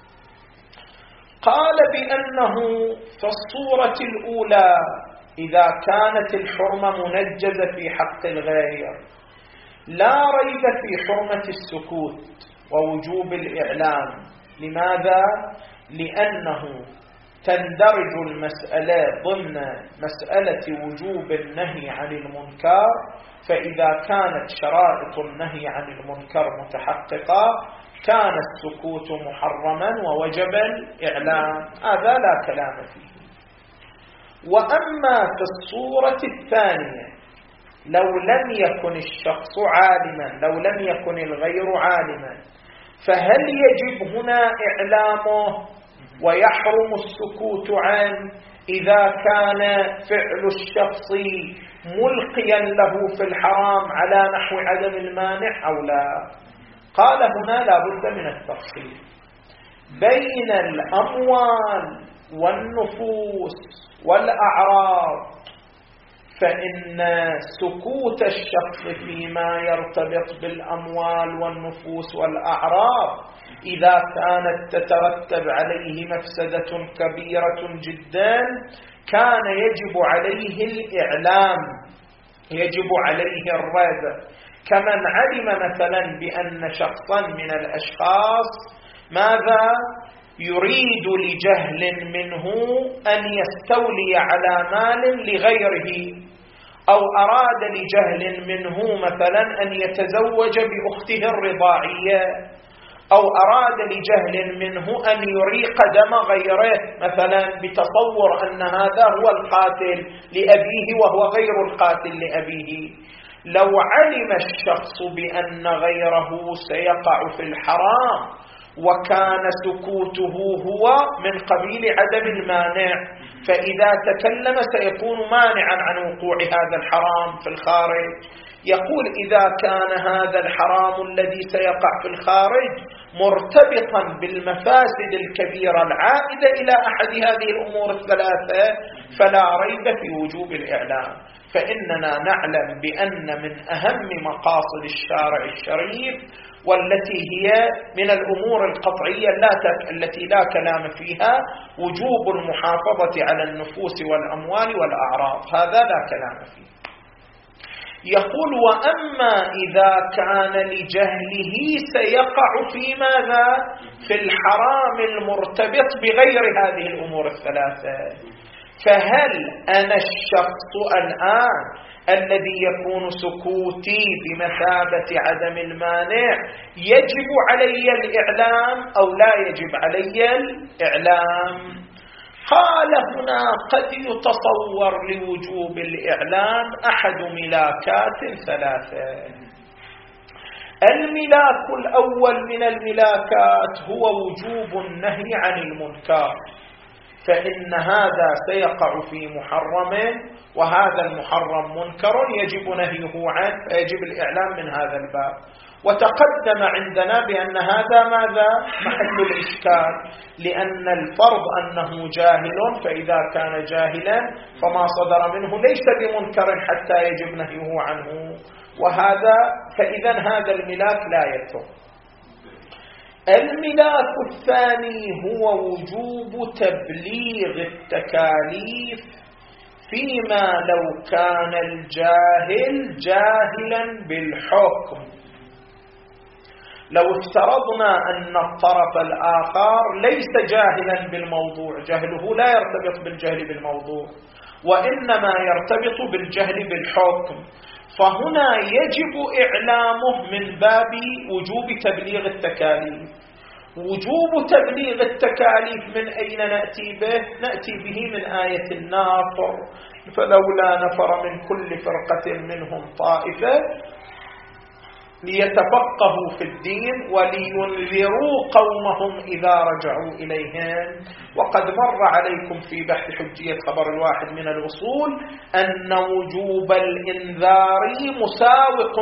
قال بأنه في الصورة الأولى إذا كانت الحرمة منجزة في حق الغير لا ريب في حرمة السكوت ووجوب الإعلام. لماذا؟ لأنه تندرج المسألة ضمن مسألة وجوب النهي عن المنكر، فإذا كانت شرائط النهي عن المنكر متحققة كان السكوت محرما ووجب الإعلام، هذا لا كلام فيه. وأما في الصورة الثانية لو لم يكن الشخص عالما، لو لم يكن الغير عالما، فهل يجب هنا إعلامه ويحرم السكوت عنه إذا كان فعل الشخص ملقيا له في الحرام على نحو عدم المانع أو لا؟ قال هنا لا بد من التفصيل بين الأموال والنفوس والأعراض، فإن سكوت الشخص فيما يرتبط بالأموال والنفوس والأعراض إذا كانت تترتب عليه مفسدة كبيرة جدا كان يجب عليه الإعلام، يجب عليه الرد. كمن علم مثلا بأن شخصا من الأشخاص ماذا يريد لجهل منه أن يستولي على مال لغيره، أو أراد لجهل منه مثلا أن يتزوج بأخته الرضاعية، أو أراد لجهل منه أن يريق دم غيره مثلا بتصور أن هذا هو القاتل لأبيه وهو غير القاتل لأبيه. لو علم الشخص بأن غيره سيقع في الحرام وكان سكوته هو من قبيل عدم المانع، فإذا تكلم سيكون مانعا عن وقوع هذا الحرام في الخارج. يقول إذا كان هذا الحرام الذي سيقع في الخارج مرتبطا بالمفاسد الكبيرة العائدة إلى أحد هذه الأمور الثلاثة فلا ريب في وجوب الإعلام. فإننا نعلم بأن من أهم مقاصد الشارع الشريف والتي هي من الأمور القطعية التي لا كلام فيها وجوب المحافظة على النفوس والأموال والأعراض، هذا لا كلام فيه. يقول وأما إذا كان لجهله سيقع في ماذا؟ في الحرام المرتبط بغير هذه الأمور الثلاثة، فهل أنا الشخص الآن الذي يكون سكوتي بمثابة عدم المانع يجب علي الإعلام أو لا يجب علي الإعلام؟ قال هنا قد يتصور لوجوب الإعلام أحد ملاكات ثلاثة. الملاك الأول من الملاكات هو وجوب النهي عن المنكر، فإن هذا سيقع في محرم وهذا المحرم منكر يجب نهيه عنه فيجب الإعلام من هذا الباب. وتقدم عندنا بأن هذا ماذا؟ محل الإشكال، لأن الفرض أنه جاهل، فإذا كان جاهلا فما صدر منه ليس بمنكر حتى يجب نهيه عنه، وهذا فإذا هذا الملاك لا يترك. الملاك الثاني هو وجوب تبليغ التكاليف فيما لو كان الجاهل جاهلا بالحكم. لو افترضنا أن الطرف الآخر ليس جاهلا بالموضوع، جهله لا يرتبط بالجهل بالموضوع وإنما يرتبط بالجهل بالحكم، فهنا يجب إعلامه من باب وجوب تبليغ التكاليف. وجوب تبليغ التكاليف من أين نأتي به؟ نأتي به من آية الناصر، فلولا نفر من كل فرقة منهم طائفة ليتفقهوا في الدين ولينذروا قومهم إذا رجعوا إليهم. وقد مر عليكم في بحث حجية خبر الواحد من الوصول أن وجوب الإنذار مساوق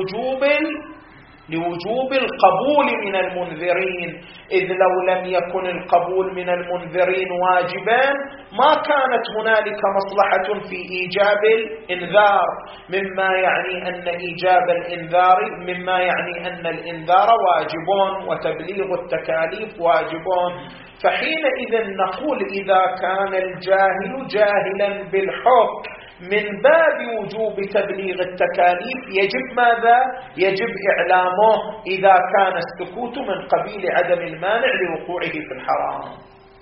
لوجوب القبول من المنذرين، إذ لو لم يكن القبول من المنذرين واجبا ما كانت هنالك مصلحة في إيجاب الإنذار، مما يعني أن إيجاب الإنذار مما يعني أن الإنذار واجب وتبليغ التكاليف واجب. فحينئذ نقول إذا كان الجاهل جاهلا بالحكم من باب وجوب تبليغ التكاليف يجب ماذا؟ يجب إعلامه إذا كان السكوت من قبيل عدم المانع لوقوعه في الحرام.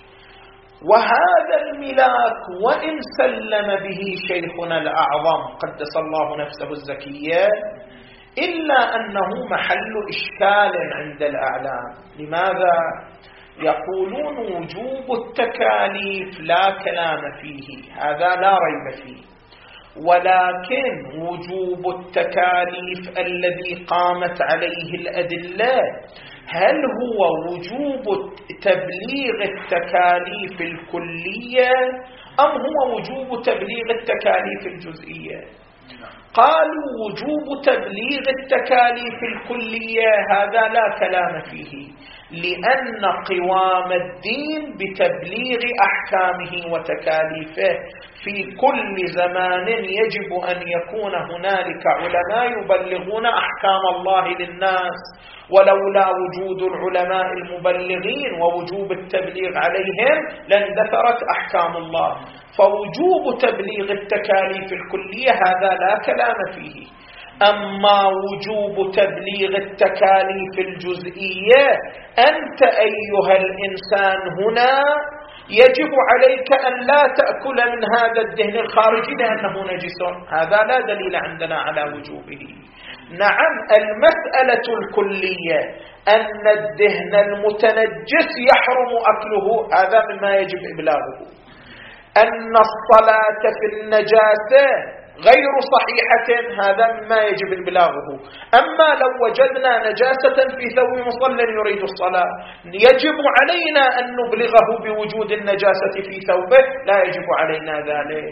وهذا الملاك وإن سلم به شيخنا الأعظم قدس الله نفسه الزكية إلا أنه محل إشكال عند الأعلام. لماذا؟ يقولون وجوب التكاليف لا كلام فيه، هذا لا ريب فيه، ولكن وجوب التكاليف الذي قامت عليه الأدلة هل هو وجوب تبليغ التكاليف الكلية أم هو وجوب تبليغ التكاليف الجزئية؟ قالوا وجوب تبليغ التكاليف الكلية هذا لا كلام فيه، لأن قوام الدين بتبليغ أحكامه وتكاليفه. في كل زمان يجب أن يكون هنالك علماء يبلغون أحكام الله للناس، ولولا وجود العلماء المبلغين ووجوب التبليغ عليهم لاندثرت أحكام الله. فوجوب تبليغ التكاليف الكلية هذا لا كلام فيه. أما وجوب تبليغ التكاليف الجزئية، أنت أيها الإنسان هنا يجب عليك أن لا تأكل من هذا الدهن الخارجي لأنه نجس، هذا لا دليل عندنا على وجوبه. نعم، المسألة الكلية أن الدهن المتنجس يحرم أكله، هذا مما يجب إبلاغه. أن الصلاة في النجاسة غير صحيحة، هذا مما يجب إبلاغه. أما لو وجدنا نجاسة في ثوب مصلٍ يريد الصلاة، يجب علينا أن نبلغه بوجود النجاسة في ثوبه، لا يجب علينا ذلك.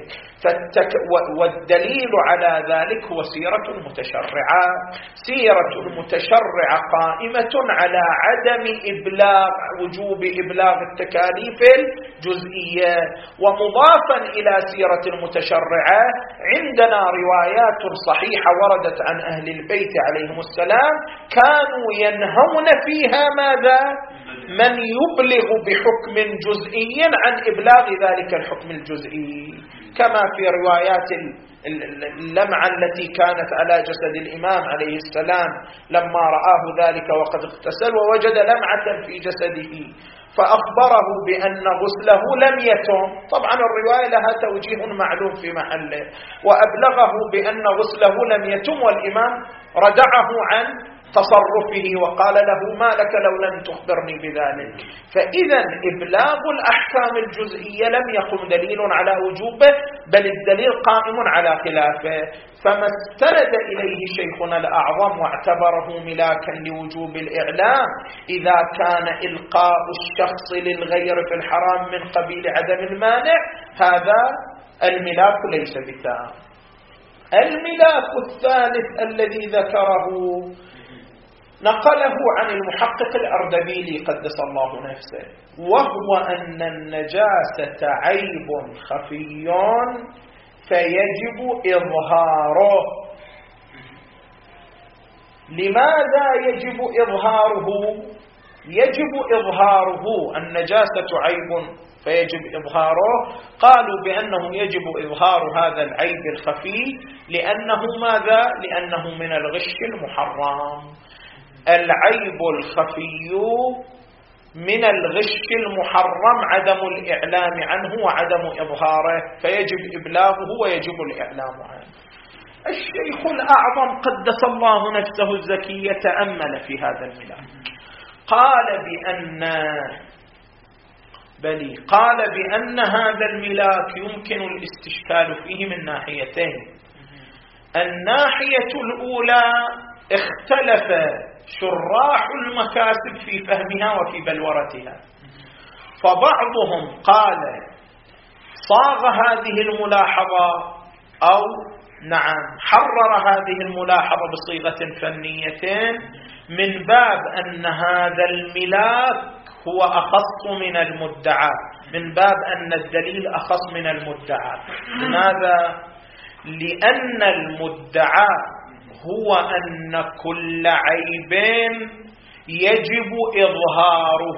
والدليل على ذلك هو سيرة المتشرعة. سيرة المتشرعة قائمة على عدم وجوب إبلاغ التكاليف الجزئية. ومضافا إلى سيرة المتشرعة عندنا روايات صحيحة وردت عن أهل البيت عليهم السلام كانوا ينهون فيها ماذا؟ من يبلغ بحكم جزئي عن إبلاغ ذلك الحكم الجزئي، كما في روايات اللمعة التي كانت على جسد الإمام عليه السلام لما رآه ذلك وقد اغتسل ووجد لمعة في جسده فأخبره بأن غسله لم يتم. طبعا الرواية لها توجيه معلوم في محله، وأبلغه بأن غسله لم يتم، والإمام ردعه عن تصرفه وقال له ما لك لو لم تخبرني بذلك. فإذا إبلاغ الأحكام الجزئية لم يقم دليل على وجوبه، بل الدليل قائم على خلافه. فما استند إليه شيخنا الأعظم واعتبره ملاكا لوجوب الإعلام إذا كان إلقاء الشخص للغير في الحرام من قبيل عدم المانع، هذا الملاك ليس بتام. الملاك الثالث الذي ذكره نقله عن المحقق الأردبيلي قدس الله نفسه، وهو أن النجاسة عيب خفي فيجب إظهاره. لماذا يجب إظهاره؟ يجب إظهاره، النجاسة عيب فيجب إظهاره. قالوا بأنه يجب إظهار هذا العيب الخفي لأنه ماذا؟ لأنه من الغش المحرم. العيب الخفي من الغش المحرم عدم الإعلام عنه وعدم إظهاره، فيجب إبلاغه ويجب الإعلام عنه. الشيخ الأعظم قدس الله نفسه الزكية تأمل في هذا الملاك، قال بأن هذا الملاك يمكن الاستشكال فيه من ناحيتين. الناحية الأولى اختلف شراح المكاسب في فهمها وفي بلورتها، فبعضهم قال صاغ هذه الملاحظة أو حرر هذه الملاحظة بصيغة فنية من باب أن هذا الملاك هو أخص من المدعى، من باب أن الدليل أخص من المدعى. لماذا؟ لأن المدعى هو أن كل عيب يجب إظهاره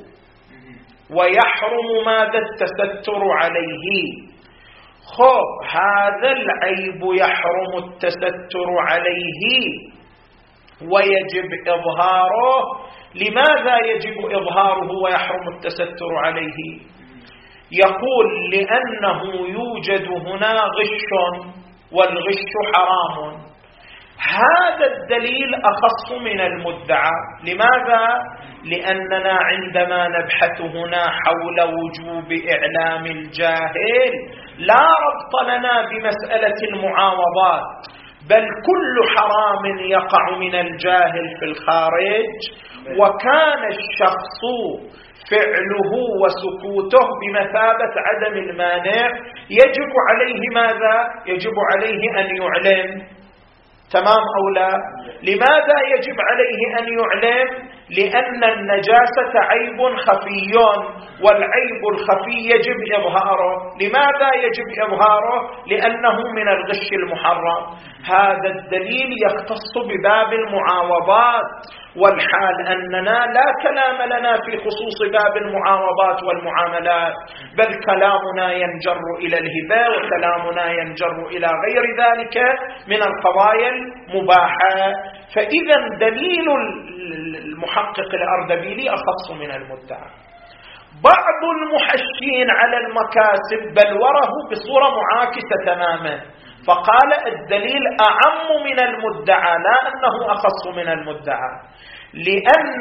ويحرم ماذا؟ التستر عليه. هذا العيب يحرم التستر عليه ويجب إظهاره. لماذا يجب إظهاره ويحرم التستر عليه؟ يقول لأنه يوجد هنا غش، والغش حرام. هذا الدليل أخص من المدعى. لماذا؟ لأننا عندما نبحث هنا حول وجوب إعلام الجاهل لا ربط لنا بمسألة المعاوضات، بل كل حرام يقع من الجاهل في الخارج، وكان الشخص فعله وسكوته بمثابة عدم المانع، يجب عليه ماذا؟ يجب عليه أن يعلم. تمام أو لا؟ لماذا يجب عليه أن يعلم؟ لأن النجاسة عيب خفي، والعيب الخفي يجب إظهاره. لماذا يجب إظهاره؟ لأنه من الغش المحرم. هذا الدليل يختص بباب المعاوضات، والحال أننا لا كلام لنا في خصوص باب المعاوضات والمعاملات، بل كلامنا ينجر إلى الهبة، وكلامنا ينجر إلى غير ذلك من القضايا المباحة. فإذا دليل المحقق الأردبيلي أخص من المدعى. بعض المحشين على المكاسب بلوره بصورة معاكسة تماما، فقال الدليل أعم من المدعى، لا أنه أخص من المدعى، لأن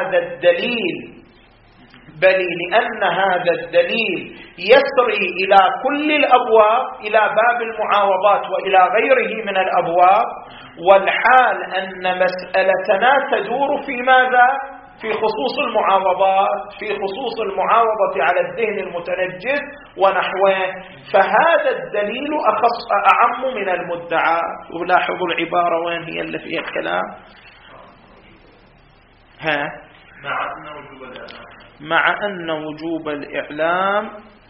هذا الدليل يسري إلى كل الأبواب، إلى باب المعاوضات وإلى غيره من الأبواب، والحال أن مسألتنا تدور في ماذا؟ في خصوص المعاوضات، في خصوص المعاوضة على الذهن المتنجس ونحوه. فهذا الدليل أعم من المدعى. ولاحظوا العبارة وين هي اللي فيها الكلام. مع أن وجوب الإعلام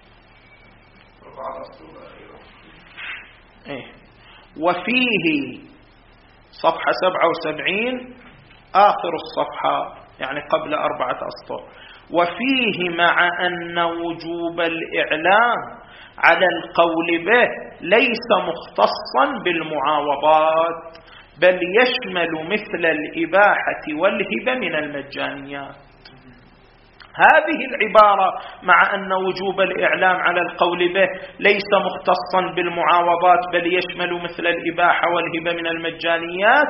وفيه صفحة 77 آخر الصفحة، يعني قبل 4 أسطر. وفيه مع أن وجوب الإعلام على القول به ليس مختصا بالمعاوضات، بل يشمل مثل الإباحة والهبة من المجانيات. هذه العبارة مع أن وجوب الإعلام على القول به ليس مختصا بالمعاوضات بل يشمل مثل الإباحة والهبة من المجانيات،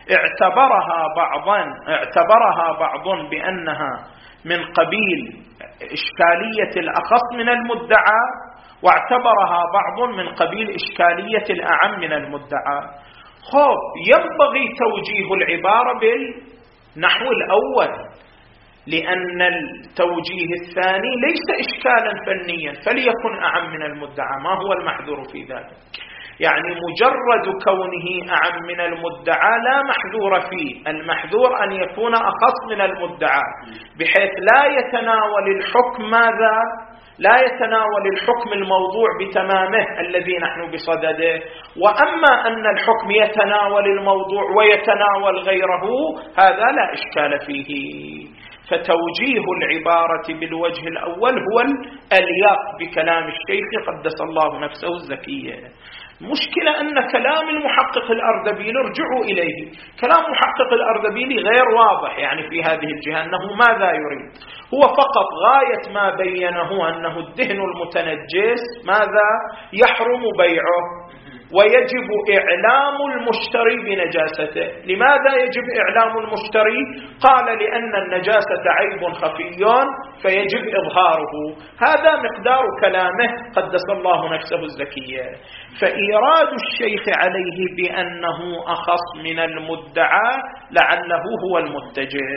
اعتبرها بعض بأنها من قبيل إشكالية الأخص من المدعى، واعتبرها بعض من قبيل إشكالية الأعم من المدعى. ينبغي توجيه العبارة بالنحو الأول، لأن التوجيه الثاني ليس إشكالا فنيا، فليكن أعم من المدعى. ما هو المحذور في ذلك؟ يعني مجرد كونه أعم من المدعى لا محذور فيه، المحذور أن يكون أخص من المدعى، بحيث لا يتناول الحكم لا يتناول الحكم الموضوع بتمامه الذي نحن بصدده. وأما أن الحكم يتناول الموضوع ويتناول غيره، هذا لا إشكال فيه. فتوجيه العبارة بالوجه الأول هو الأليق بكلام الشيخ قدس الله نفسه الزكية. مشكلة أن كلام المحقق الأردبيلي ارجعوا إليه، كلام محقق الأردبيلي غير واضح يعني في هذه الجهة، أنه ماذا يريد؟ هو فقط غاية ما بينه أنه الدهن المتنجس ماذا يحرم بيعه، ويجب إعلام المشتري بنجاسته. لماذا يجب إعلام المشتري؟ قال لأن النجاسة عيب خفي فيجب إظهاره. هذا مقدار كلامه قدس الله نفسه الزكية. فإيراد الشيخ عليه بأنه أخص من المدعى لعله هو المتجه.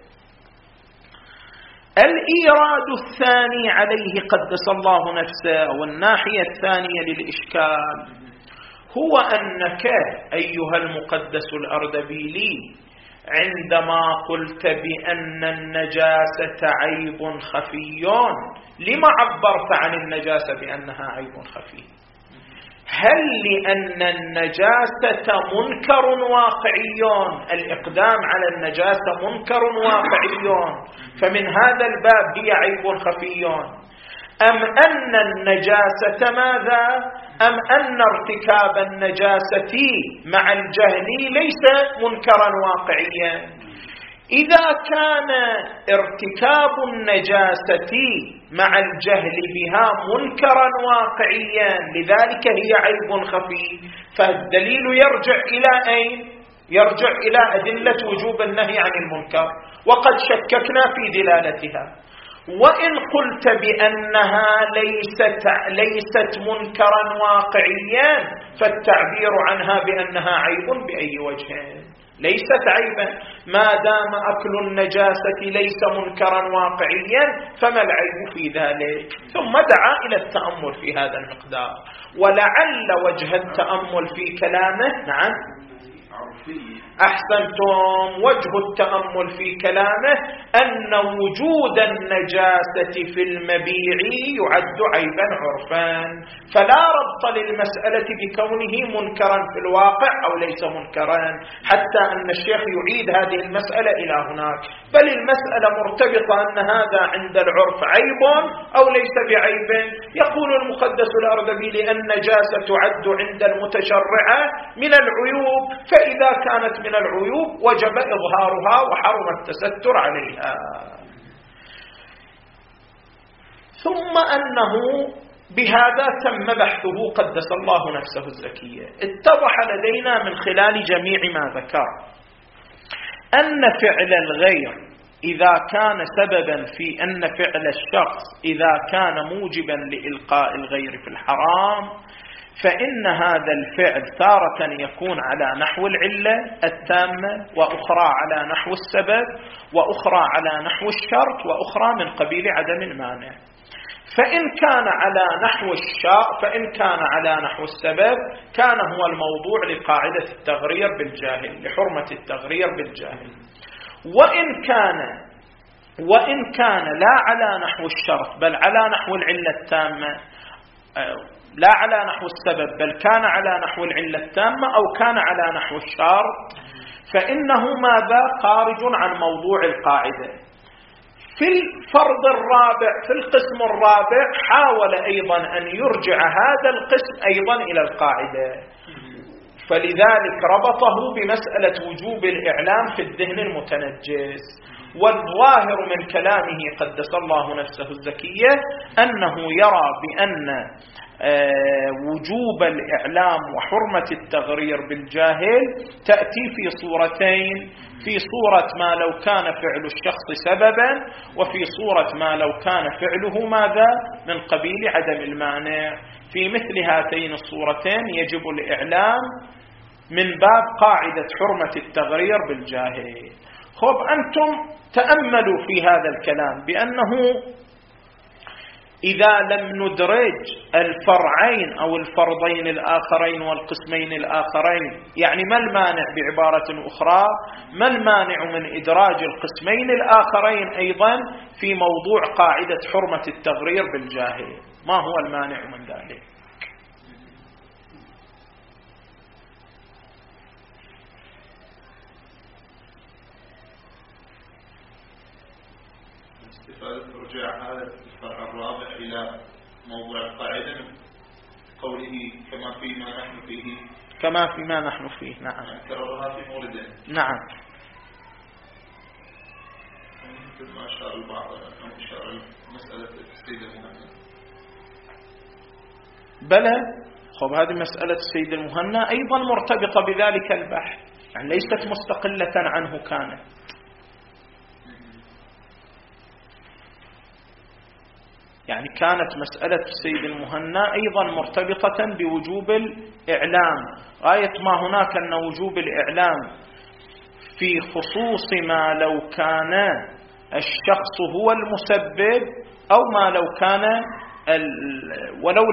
الإيراد الثاني عليه قدس الله نفسه، والناحية الثانية للإشكال، هو أنك أيها المقدس الأردبيلي عندما قلت بأن النجاسة عيب خفي، لما عبرت عن النجاسة بأنها عيب خفي؟ هل لأن النجاسة منكر واقعي، الإقدام على النجاسة منكر واقعي، فمن هذا الباب هي عيب خفي، أم أن النجاسة ماذا؟ أم أن ارتكاب النجاسة مع الجهل ليس منكرا واقعيا؟ إذا كان ارتكاب النجاسة مع الجهل بها منكرا واقعيا لذلك هي عيب خفي، فالدليل يرجع إلى أين؟ يرجع إلى أدلة وجوب النهي عن المنكر، وقد شككنا في دلالتها. وإن قلت بأنها ليست منكرا واقعيا، فالتعبير عنها بأنها عيب بأي وجه؟ ليست عيبا ما دام أكل النجاسة ليس منكرا واقعيا، فما العيب في ذلك؟ ثم دعا إلى التأمل في هذا المقدار، ولعل وجه التأمل في كلامه أحسنتم. وجه التأمل في كلامه أن وجود النجاسة في المبيع يعد عيبا عرفا، فلا ربط للمسألة بكونه منكرا في الواقع أو ليس منكرا، حتى أن الشيخ يعيد هذه المسألة إلى هناك، بل المسألة مرتبطة أن هذا عند العرف عيب أو ليس بعيب. يقول المقدس الأردبيلي النجاسة تعد عند المتشرعة من العيوب، فإذا كانت من العيوب وجب إظهارها وحرم التستر عليها. ثم أنه بهذا تم بحثه قدس الله نفسه الزكية. اتضح لدينا من خلال جميع ما ذكر أن فعل الغير إذا كان سببا في أن فعل الشخص إذا كان موجبا لإلقاء الغير في الحرام، فإن هذا الفعل تارة يكون على نحو العلة التامة، وأخرى على نحو السبب، وأخرى على نحو الشرط، وأخرى من قبيل عدم المانع. فإن كان على نحو السبب كان هو الموضوع لقاعدة التغرير بالجاهل، لحرمة التغرير بالجاهل. وإن كان لا على نحو الشرط بل على نحو العلة التامة، لا على نحو السبب بل كان على نحو العلة التامة أو كان على نحو الشرط، فإنه ماذا؟ خارج عن موضوع القاعدة. في الفرض الرابع، في القسم الرابع، حاول أيضا أن يرجع هذا القسم أيضا إلى القاعدة، فلذلك ربطه بمسألة وجوب الإعلام في الذهن المتنجس. والظاهر من كلامه قدس الله نفسه الزكية أنه يرى بأن وجوب الإعلام وحرمة التغرير بالجاهل تأتي في صورتين: في صورة ما لو كان فعل الشخص سببا، وفي صورة ما لو كان فعله ماذا؟ من قبيل عدم المانع. في مثل هاتين الصورتين يجب الإعلام من باب قاعدة حرمة التغرير بالجاهل. خب أنتم تأملوا في هذا الكلام بأنه إذا لم ندرج الفرعين أو الفرضين الآخرين والقسمين الآخرين، يعني ما المانع بعبارة أخرى؟ ما المانع من إدراج القسمين الآخرين أيضا في موضوع قاعدة حرمة التغرير بالجاهل؟ ما هو المانع من ذلك؟ رجع هذا الفرع الرابع إلى موضوع القاعدة من قوله كما فيما نحن فيه. نعم، كررها في موردين. نعم، مثل ما شاء البعض أنه إشارة مسألة السيد المهنا. بلى، خب هذه مسألة السيد المهنا أيضا مرتبطة بذلك البحث، يعني ليست مستقلة عنه كانت. يعني كانت مسألة السيد المهنا أيضا مرتبطة بوجوب الإعلام، غاية ما هناك أن وجوب الإعلام في خصوص ما لو كان الشخص هو المسبب، أو ما لو كان ولو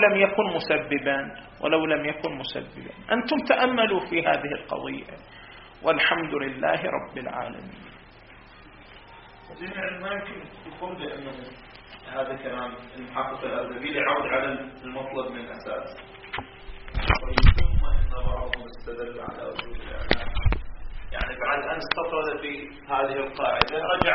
لم يكن مسببا. أنتم تأملوا في هذه القضية، والحمد لله رب العالمين. ما يمكن يكون لأنه هذا كلام المحقق الأردبيلي يعود على المطلب من الأساس، ثم إن بعضهم استدل على وجود الإعلام، يعني بعد أن استطرد في هذه القاعدة رجع